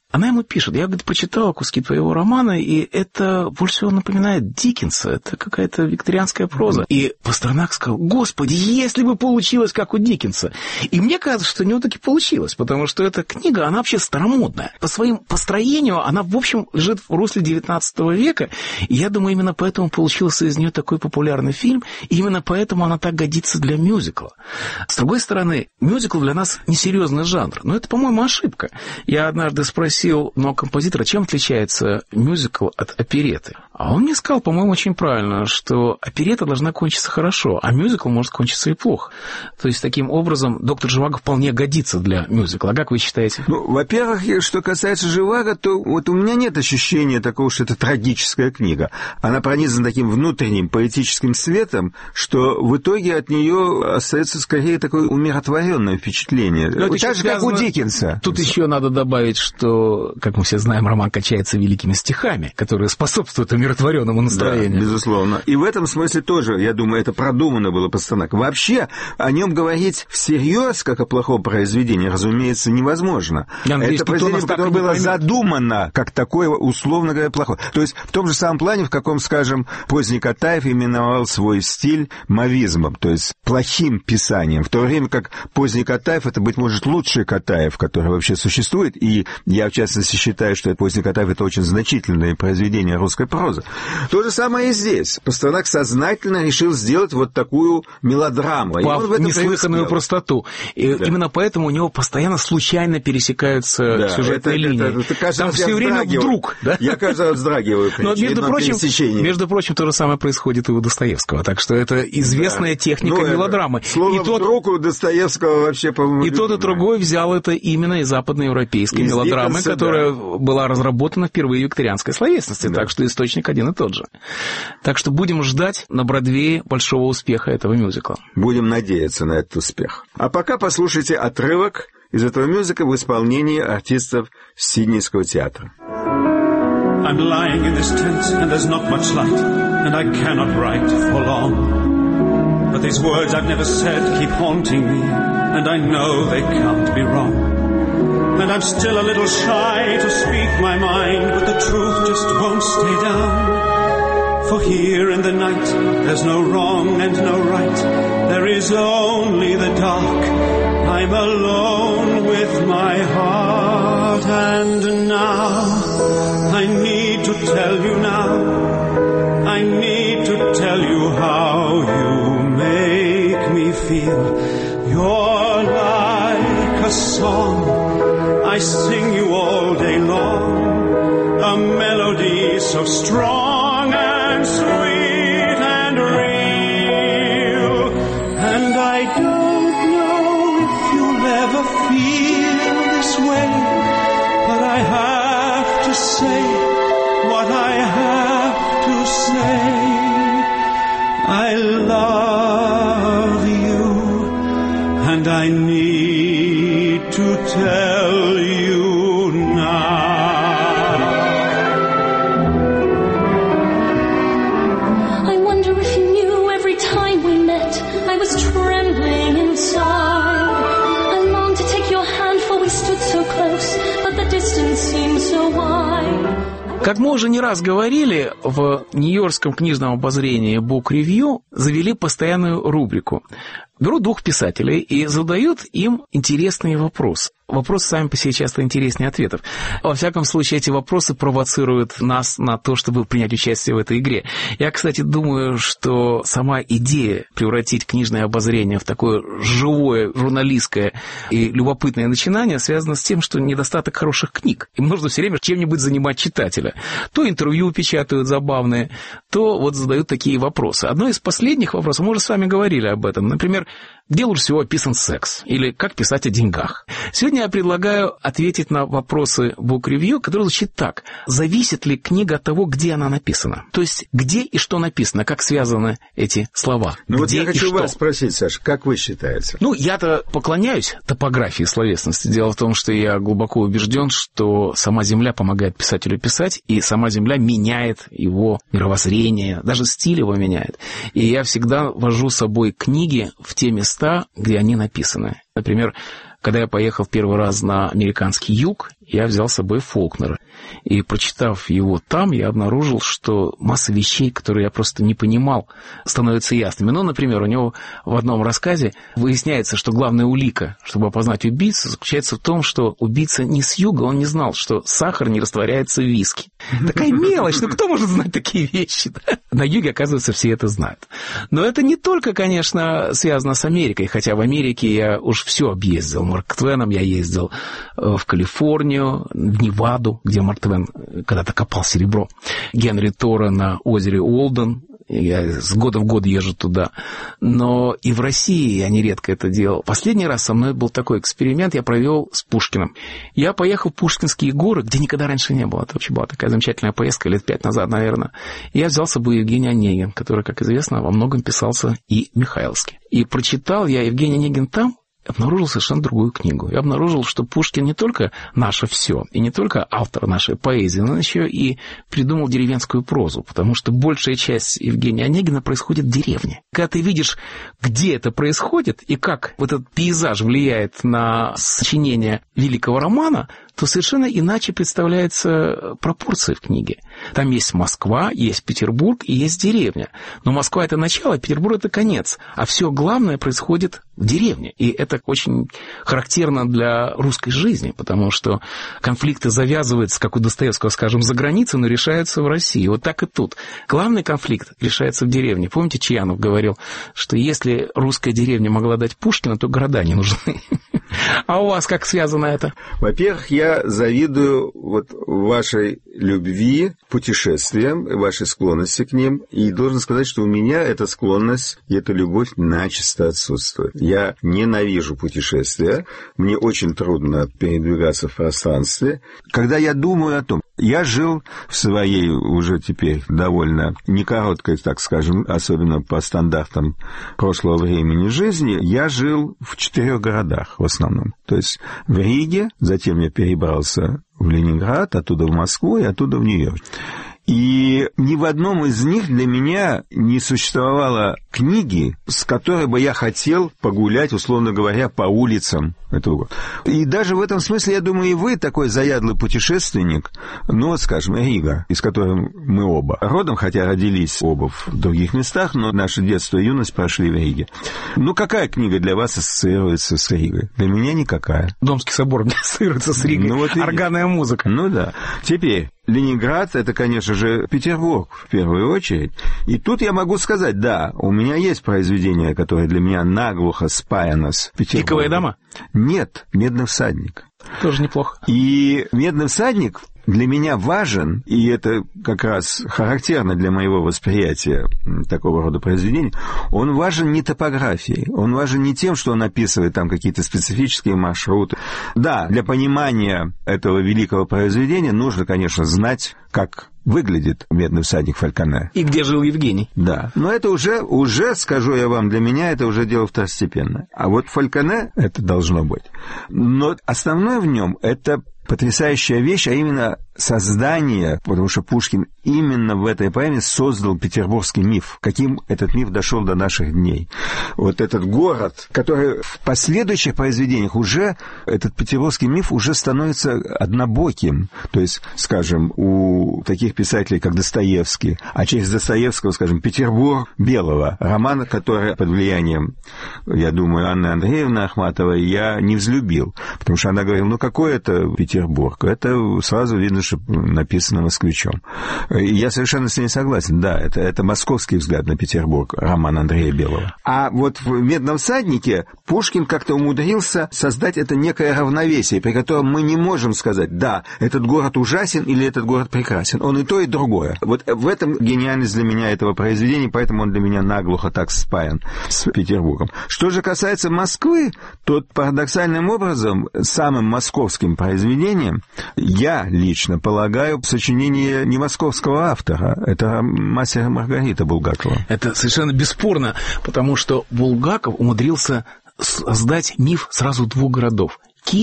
Она ему пишет: я, говорит, прочитала куски твоего романа, и это больше всего напоминает Диккенса, это какая-то викторианская проза. И Пастернак сказал: господи, если бы получилось, как у Диккенса. И мне кажется, что у него таки получилось, потому что эта книга, она вообще старомодная. По своим построению она, в общем, лежит в русле 19 века, и я думаю, именно поэтому получился из нее такой популярный фильм, и именно поэтому она так годится для мюзикла. С другой стороны, мюзикл для нас несерьезный жанр, но это, по-моему, ошибка. Я однажды спросил одного композитора, чем отличается мюзикл от опереты. А он мне сказал, по-моему, очень правильно, что оперета должна кончиться хорошо, а мюзикл может кончиться и плохо. То есть, таким образом, «Доктор Живаго» вполне годится для мюзикла. А как вы считаете? Ну, во-первых, что касается Живаго, то вот у меня нет ощущения такого, что это трагическая книга. Она пронизана таким внутренним поэтическим светом, что в итоге от нее остается скорее такое умиротворенное впечатление. Так же, как у Диккенса. Тут еще надо добавить, что, как мы все знаем, роман качается великими стихами, которые способствуют умиротворенному настроению. Да, безусловно. И в этом смысле тоже, я думаю, это продумано было Пастернак. Вообще, о нем говорить всерьез, как о плохом произведении, разумеется, невозможно. Это произведение, которое было задумано как такое, условно говоря, плохое. То есть в том же самом плане, в каком, скажем, поздний Катаев именовал свой стиль мавизмом, то есть плохим писанием, в то время как поздний Катаев — это, быть может, лучший Катаев, который вообще существует, и я, в частности, считаю, что поздний Катаев — это очень значительное произведение русской прозы. То же самое и здесь. Пастернак сознательно решил сделать вот такую мелодраму. Неслыханную простоту. И да. Именно поэтому у него постоянно случайно пересекаются сюжетные линии. Там все время вдруг. Да? Я, кажется, вздрагиваю. Но, между прочим, то же самое происходит и у Достоевского. Так что это известная техника мелодрамы. Слово «вдруг» у Достоевского вообще, по-моему... И тот, и другой взял это именно из западноевропейской мелодрамы, которая была разработана впервые в викторианской словесности. Да. Так что источник один и тот же. Так что будем ждать на Бродвее большого успеха этого мюзикла. Будем надеяться на этот успех. А пока послушайте отрывок из этого мюзикла в исполнении артистов Сиднейского театра. I'm lying in this tent and there's not much light and I cannot write for long. But these words I've never said keep haunting me and I know they can't be wrong. And I'm still a little shy to speak my mind, but the truth just won't stay down. For here in the night there's no wrong and no right, there is only the dark. I'm alone with my heart, and now I need to tell you now, I need to tell you how you make me feel. You're like a song I sing you all day long, a melody so strong and sweet and real. And I don't know if you'll ever feel this way, but I have to say what I have to say. I love you, and I need to tell you now. I wonder if you knew every time we met I was trembling inside. I longed to take your hand, for we stood so close, but the distance seemed so wide. Как мы уже не раз говорили, в Нью-Йоркском книжном обозрении Book Review завели постоянную рубрику. Берут двух писателей и задают им интересные вопросы. Вопросы сами по себе часто интереснее ответов. Во всяком случае, эти вопросы провоцируют нас на то, чтобы принять участие в этой игре. Я, кстати, думаю, что сама идея превратить книжное обозрение в такое живое, журналистское и любопытное начинание связана с тем, что недостаток хороших книг. Им нужно все время чем-нибудь занимать читателя. То интервью печатают забавные, то вот задают такие вопросы. Одно из последних вопросов, мы уже с вами говорили об этом, например, где лучше всего описан секс? Или как писать о деньгах? Сегодня я предлагаю ответить на вопросы Book Review, которые звучат так. Зависит ли книга от того, где она написана? То есть, где и что написано, как связаны эти слова? Ну вот я хочу вас спросить, Саша, как вы считаете? Ну, я-то поклоняюсь топографии словесности. Дело в том, что я глубоко убежден, что сама Земля помогает писателю писать, и сама Земля меняет его мировоззрение, даже стиль его меняет. И я всегда вожу с собой книги в те места, где они написаны. Например, Когда я поехал в первый раз на американский юг, я взял с собой Фолкнера. И, прочитав его там, я обнаружил, что масса вещей, которые я просто не понимал, становятся ясными. Ну, например, у него в одном рассказе выясняется, что главная улика, чтобы опознать убийцу, заключается в том, что убийца не с юга, он не знал, что сахар не растворяется в виски. Такая мелочь, ну кто может знать такие вещи? Да? На юге, оказывается, все это знают. Но это не только, конечно, связано с Америкой, хотя в Америке я уж все объездил. Марк Твеном я ездил в Калифорнию, в Неваду, где Марк Твен когда-то копал серебро. Генри Тора на озере Уолден. Я с года в год езжу туда. Но и в России я нередко это делал. Последний раз со мной был такой эксперимент, я провел с Пушкиным. Я поехал в Пушкинские горы, где никогда раньше не было. Это вообще была такая замечательная поездка, лет 5 назад, наверное. И я взял с собой Евгения Онегина, который, как известно, во многом писался и Михайловски. И прочитал я Евгения Онегина там, обнаружил совершенно другую книгу. Я обнаружил, что Пушкин не только наше все, и не только автор нашей поэзии, но еще и придумал деревенскую прозу, потому что большая часть Евгения Онегина происходит в деревне. Когда ты видишь, где это происходит, и как вот этот пейзаж влияет на сочинение великого романа, то совершенно иначе представляются пропорции в книге. Там есть Москва, есть Петербург и есть деревня. Но Москва — это начало, а Петербург — это конец. А все главное происходит в деревне. И это очень характерно для русской жизни, потому что конфликты завязываются, как у Достоевского, скажем, за границей, но решаются в России. Вот так и тут. Главный конфликт решается в деревне. Помните, Чаянов говорил, что если русская деревня могла дать Пушкина, то города не нужны. А у вас как связано это? Во-первых, я завидую вот вашей любви к путешествиям, вашей склонности к ним. И должен сказать, что у меня эта склонность и эта любовь начисто отсутствует. Я ненавижу путешествия. Мне очень трудно передвигаться в пространстве. Когда я думаю о том, я жил в своей уже теперь довольно некороткой, так скажем, особенно по стандартам прошлого времени жизни, я жил в 4 городах в основном. То есть в Риге, затем я перебрался в Ленинград, оттуда в Москву и оттуда в Нью-Йорк. И ни в одном из них для меня не существовало книги, с которой бы я хотел погулять, условно говоря, по улицам этого города. И даже в этом смысле, я думаю, и вы такой заядлый путешественник, ну, вот, скажем, Рига, из которой мы оба родом, хотя родились оба в других местах, но наше детство и юность прошли в Риге. Ну, какая книга для вас ассоциируется с Ригой? Для меня никакая. Домский собор не ассоциируется с Ригой. Ну, вот органная музыка. Ну, да. Теперь Ленинград — это, конечно же, Петербург в первую очередь. И тут я могу сказать, да, у меня есть произведение, которое для меня наглухо спаяно с Петербургом. «Пиковая дама»? Нет, «Медный всадник». Тоже неплохо. И «Медный всадник» для меня важен, и это как раз характерно для моего восприятия такого рода произведений, он важен не топографией, он важен не тем, что он описывает там какие-то специфические маршруты. Да, для понимания этого великого произведения нужно, конечно, знать, как выглядит «Медный всадник» Фальконе. И где жил Евгений. Да. Но это уже, скажу я вам, для меня это уже дело второстепенное. А вот Фальконе это должно быть. Но основное в нем это потрясающая вещь, а именно создание, потому что Пушкин именно в этой поэме создал петербургский миф, каким этот миф дошел до наших дней. Вот этот город, который в последующих произведениях уже, этот петербургский миф уже становится однобоким. То есть, скажем, у таких писателей, как Достоевский, а через Достоевского, скажем, «Петербург белого», роман, который под влиянием, я думаю, Анны Андреевны Ахматовой я не взлюбил, потому что она говорила, ну какой это Петербург? Это сразу видно, что написано москвичом. И я совершенно с ней согласен. Да, это московский взгляд на Петербург, роман Андрея Белого. А вот в «Медном всаднике» Пушкин как-то умудрился создать это некое равновесие, при котором мы не можем сказать, да, этот город ужасен или этот город прекрасен. Он и то, и другое. Вот в этом гениальность для меня этого произведения, поэтому он для меня наглухо так спаян с Петербургом. Что же касается Москвы, то парадоксальным образом самым московским произведением я лично полагаю сочинение не московского автора. Это «Мастер и Маргарита» Булгакова. Это совершенно бесспорно, потому что Булгаков умудрился создать миф сразу 2 городов – Киева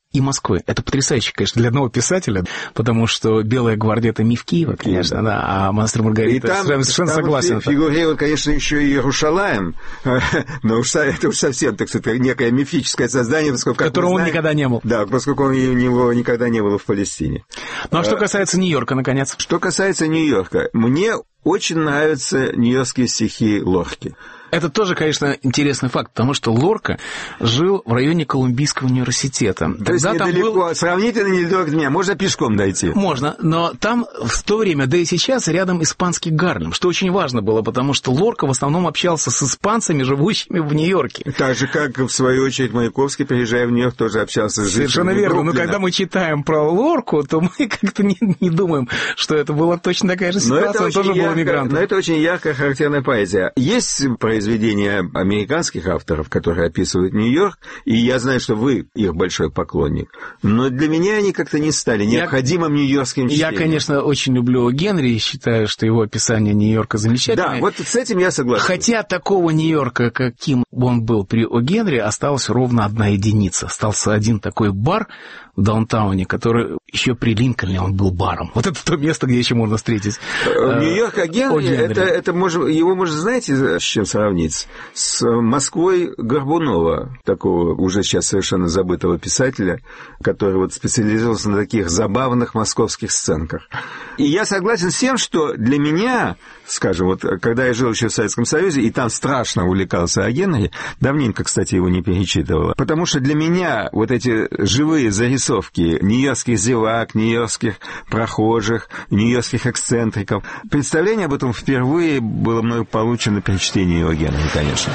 и Москвы. Это потрясающе, конечно, для одного писателя, потому что «Белая гвардия» — это миф Киева, конечно, да, а «Монастырь Маргарита» — совершенно согласен. Фигурирует, конечно, еще и Иерушалаим, но уж это уж совсем, так сказать, некое мифическое создание, поскольку... Которого он никогда не был. Да, поскольку у него никогда не было в Палестине. Ну, а что касается Нью-Йорка, наконец? Что касается Нью-Йорка, мне очень нравятся нью-йоркские стихи Лорки. Это тоже, конечно, интересный факт, потому что Лорка жил в районе Колумбийского университета. То есть недалеко, сравнительно недалеко от меня, можно пешком дойти? Можно, но там в то время, да и сейчас, рядом испанский Гарлем, что очень важно было, потому что Лорка в основном общался с испанцами, живущими в Нью-Йорке. Так же, как, в свою очередь, Маяковский, приезжая в Нью-Йорк, тоже общался с жителями Совершенно верно, Бруклина. но когда мы читаем про Лорку, то мы как-то не думаем, что это была точно такая же ситуация, он тоже был мигрантом. Но это очень яркая, характерная поэзия. Есть произведения американских авторов, которые описывают Нью-Йорк, и я знаю, что вы их большой поклонник, но для меня они как-то не стали необходимым нью-йоркским чтением. Я, конечно, очень люблю О. Генри, считаю, что его описание Нью-Йорка замечательное. Да, вот с этим я согласен. Хотя такого Нью-Йорка, каким он был при О. Генри, осталась ровно одна единица. Остался один такой бар в даунтауне, который еще при Линкольне он был баром. Вот это то место, где еще можно встретить Нью-Йорк О. Генри, его можно, знаете, с чем сравнить? С Москвой Горбунова, такого уже сейчас совершенно забытого писателя, который вот специализировался на таких забавных московских сценках. И я согласен с тем, что для меня, скажем, вот когда я жил еще в Советском Союзе, и там страшно увлекался О. Генри, давненько, кстати, его не перечитывал, потому что для меня вот эти живые зарисовки нью-йоркских зевак, нью-йоркских прохожих, нью-йоркских эксцентриков, представление об этом впервые было мною получено при чтении О. Генри, конечно.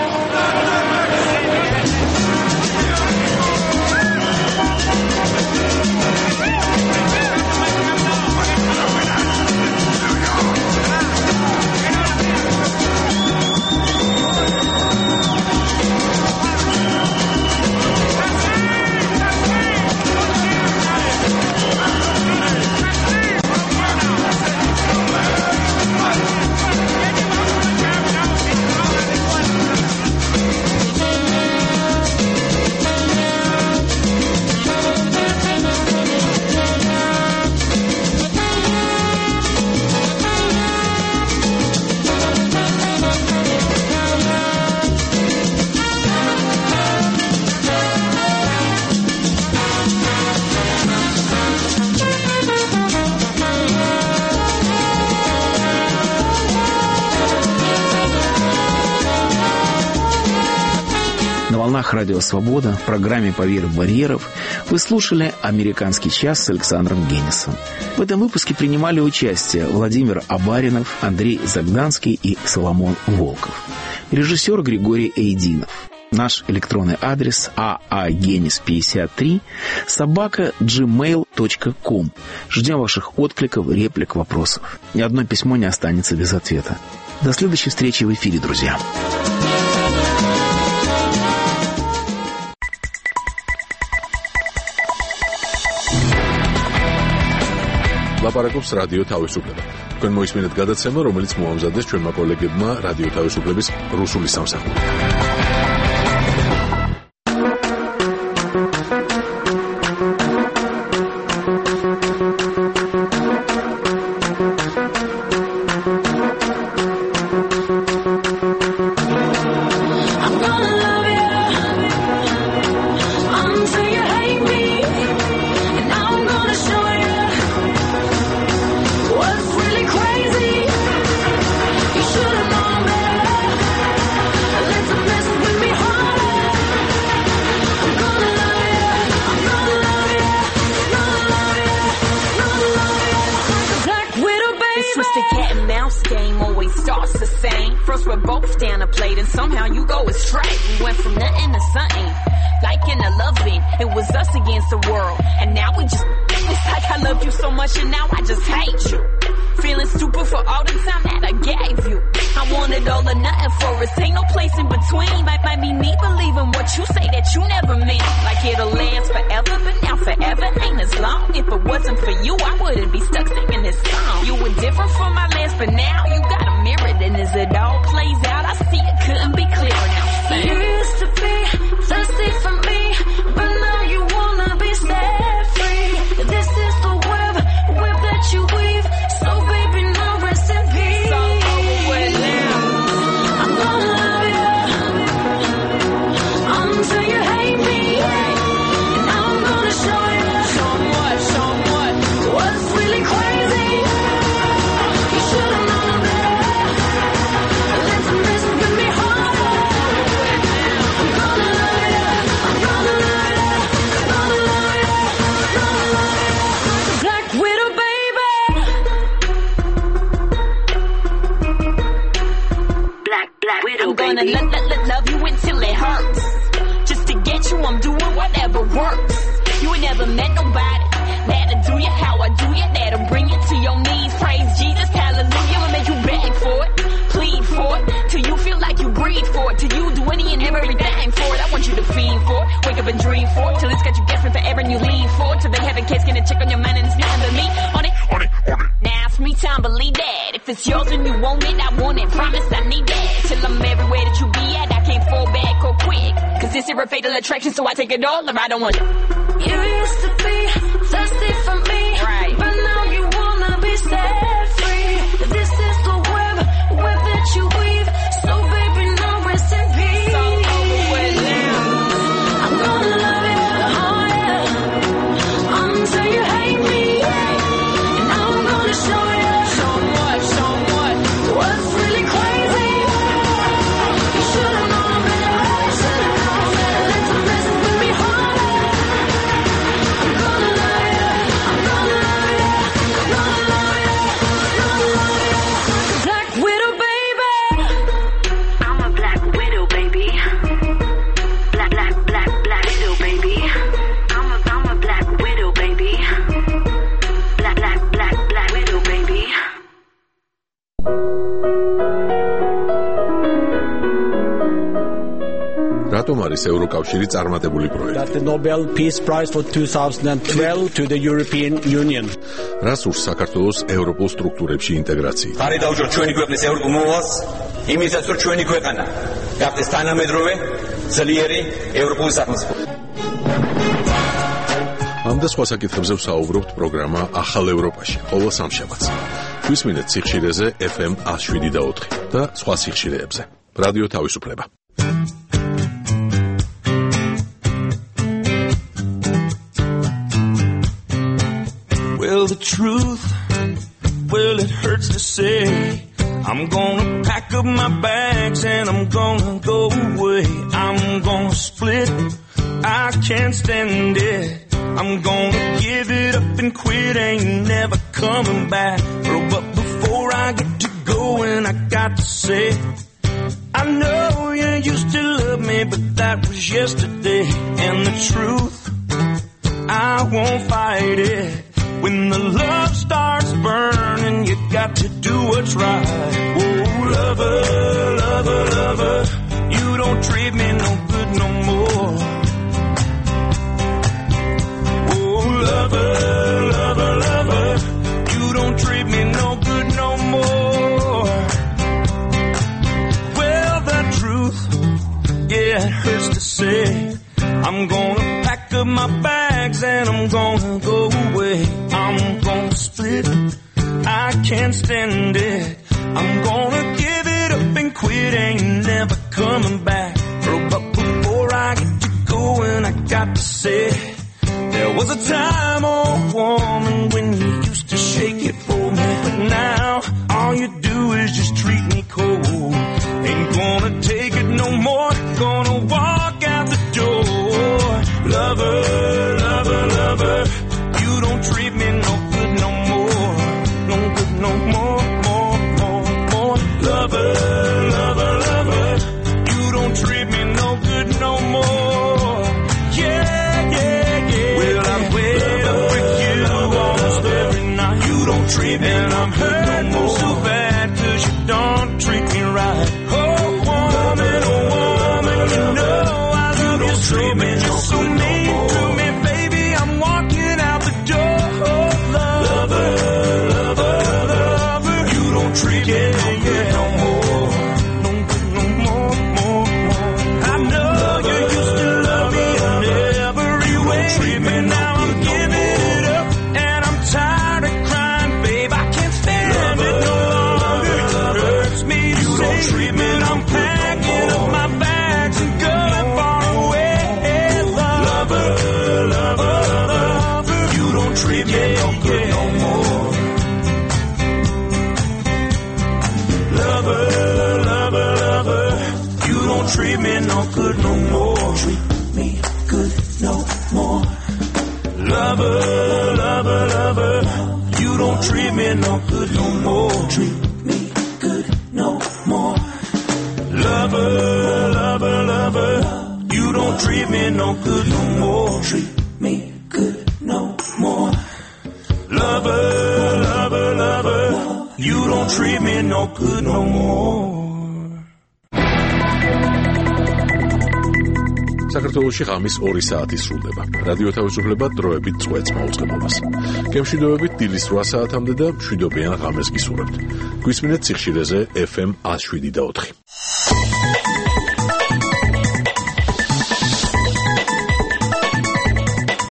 Радио «Свобода» в программе «Поверх барьеров» вы слушали «Американский час» с Александром Генисом. В этом выпуске принимали участие Владимир Абаринов, Андрей Загданский и Соломон Волков. Режиссер Григорий Эйдинов. Наш электронный адрес aagenis53@gmail.com. Ждем ваших откликов, реплик, вопросов. Ни одно письмо не останется без ответа. До следующей встречи в эфире, друзья. ლაპარაკობს რადიო თავისუფლება. თქვენ მოისმინეთ გადაცემა, რომელიც მოამზადეს ჩვენმა კოლეგებმა რადიო თავისუფლების რუსული სამსახური. You used to be thirsty for me, but now you wanna be gonna love you until it hurts. Just to get you, I'm doing whatever works. You ain't never met nobody that'll do you how I do you, that'll bring you to your knees. Praise Jesus, hallelujah. I'll make you beg for it, plead for it, till you feel like you breathe for it, till you do any and everything for it. I want you to fiend for it, wake up and dream for it, till it's got you guessing forever and you lean for it, till they have a case, gonna check on your mind and it's nothing but me on it. Now it's me time, believe that. If it's yours and you want it, I want it. Promise I need that. Till I'm everywhere that you be at, I can't fall back or quick. Cause this is a fatal attraction, so I take it all or I don't want it. You used to be thirsty for me, right? But now you wanna be set free. This is the web that you weave. So baby, now rest in peace. So over with now. I'm gonna love you, oh yeah. Until you hate me, and I'm gonna show you. So what? What's really crazy? You should've known better. Let the rest with me harder. I'm gonna love you. Black Widow, baby. I'm a Black Widow, baby. Black Widow, baby. I'm a Black Widow, baby. Black Widow, baby. რატომ არის ევროკავშირი წარმატებული პროექტი? The Nobel Peace Prize for 2012 to the European Union. რას ურს საქართველოს ევროპულ სტრუქტურებში ინტეგრაცია? ხარი დავუჯოთ ჩვენი ქვეყნის ევროპულ მოვალს, იმისაც რომ ჩვენი ქვეყანა გახდეს თანამედროვე, ძლიერი ევროპული სახელმწიფო. ამ და სხვა საკითხებზე ვსაუბრობთ პროგრამა ახალ ევროპაში, ყოველ სამშაბათს. გვისმინეთ სიხშირეზე FM 107.4 და სხვა სიხშირეებზე. რადიო თავისუფლება. Well, the truth, well, it hurts to say. I'm gonna pack up my bags and I'm gonna go away. I'm gonna split, I can't stand it. I'm gonna give it up and quit, ain't never coming back. But before I get to going, I got to say, I know you used to love me, but that was yesterday. And the truth, I won't fight it. When the love starts burning, you got to do what's right. Oh, lover, lover, lover, you don't treat me no good no more. Oh, lover, lover, lover, you don't treat me no good no more. Well, the truth, yeah, it hurts to say. I'm gonna pack up my bags and I'm gonna go away. I'm gonna split, I can't stand it. I'm gonna give it up and quit, ain't never coming back. But before I get to going, I got to say, there was a time, oh woman, when you used to shake it for me. But now, all you do is just treat me cold. Ain't gonna take it no more, gonna walk out the door. Lover, lover, lover, you don't treat me no good no more. No good no more, more. Lover, lover, lover, you don't treat me no good no more. Yeah. Well, I wait up with you almost every night. You don't treat me and I'm hurting no so bad 'cause you don't treat me right. Oh woman, you know I love you so much. You're so mean to me, baby. I'm walking out the door. Lover, lover, lover, you don't treat me no good no more. No good no more. I know you used to love me in every way. Treat me now, I'm giving it up, and I'm tired of crying, babe. I can't stand it no longer. It hurts me to say, treat me, I'm packing up my bags and going far away. Lover, lover, lover, you don't treat me no good no more. Lover, lover, lover, you don't treat me no good no more. Treat me good no more. Lover, lover, lover, you don't treat me no good no more. Treat me good no more. Lover. don't treat me no good no more. Treat me good no more. Lover, lover, lover, you don't treat me no good no more. საქართველოში ღამის 2 საათი სრულდება. რადიო თავისუფლება დროებით წვეთს მაუწყებლობას. გემშვიდობებით დილის 8 საათამდე და მშვიდობიან ღამეს გისურვებთ. გვისმინეთ სიხშირეზე FM 107.4.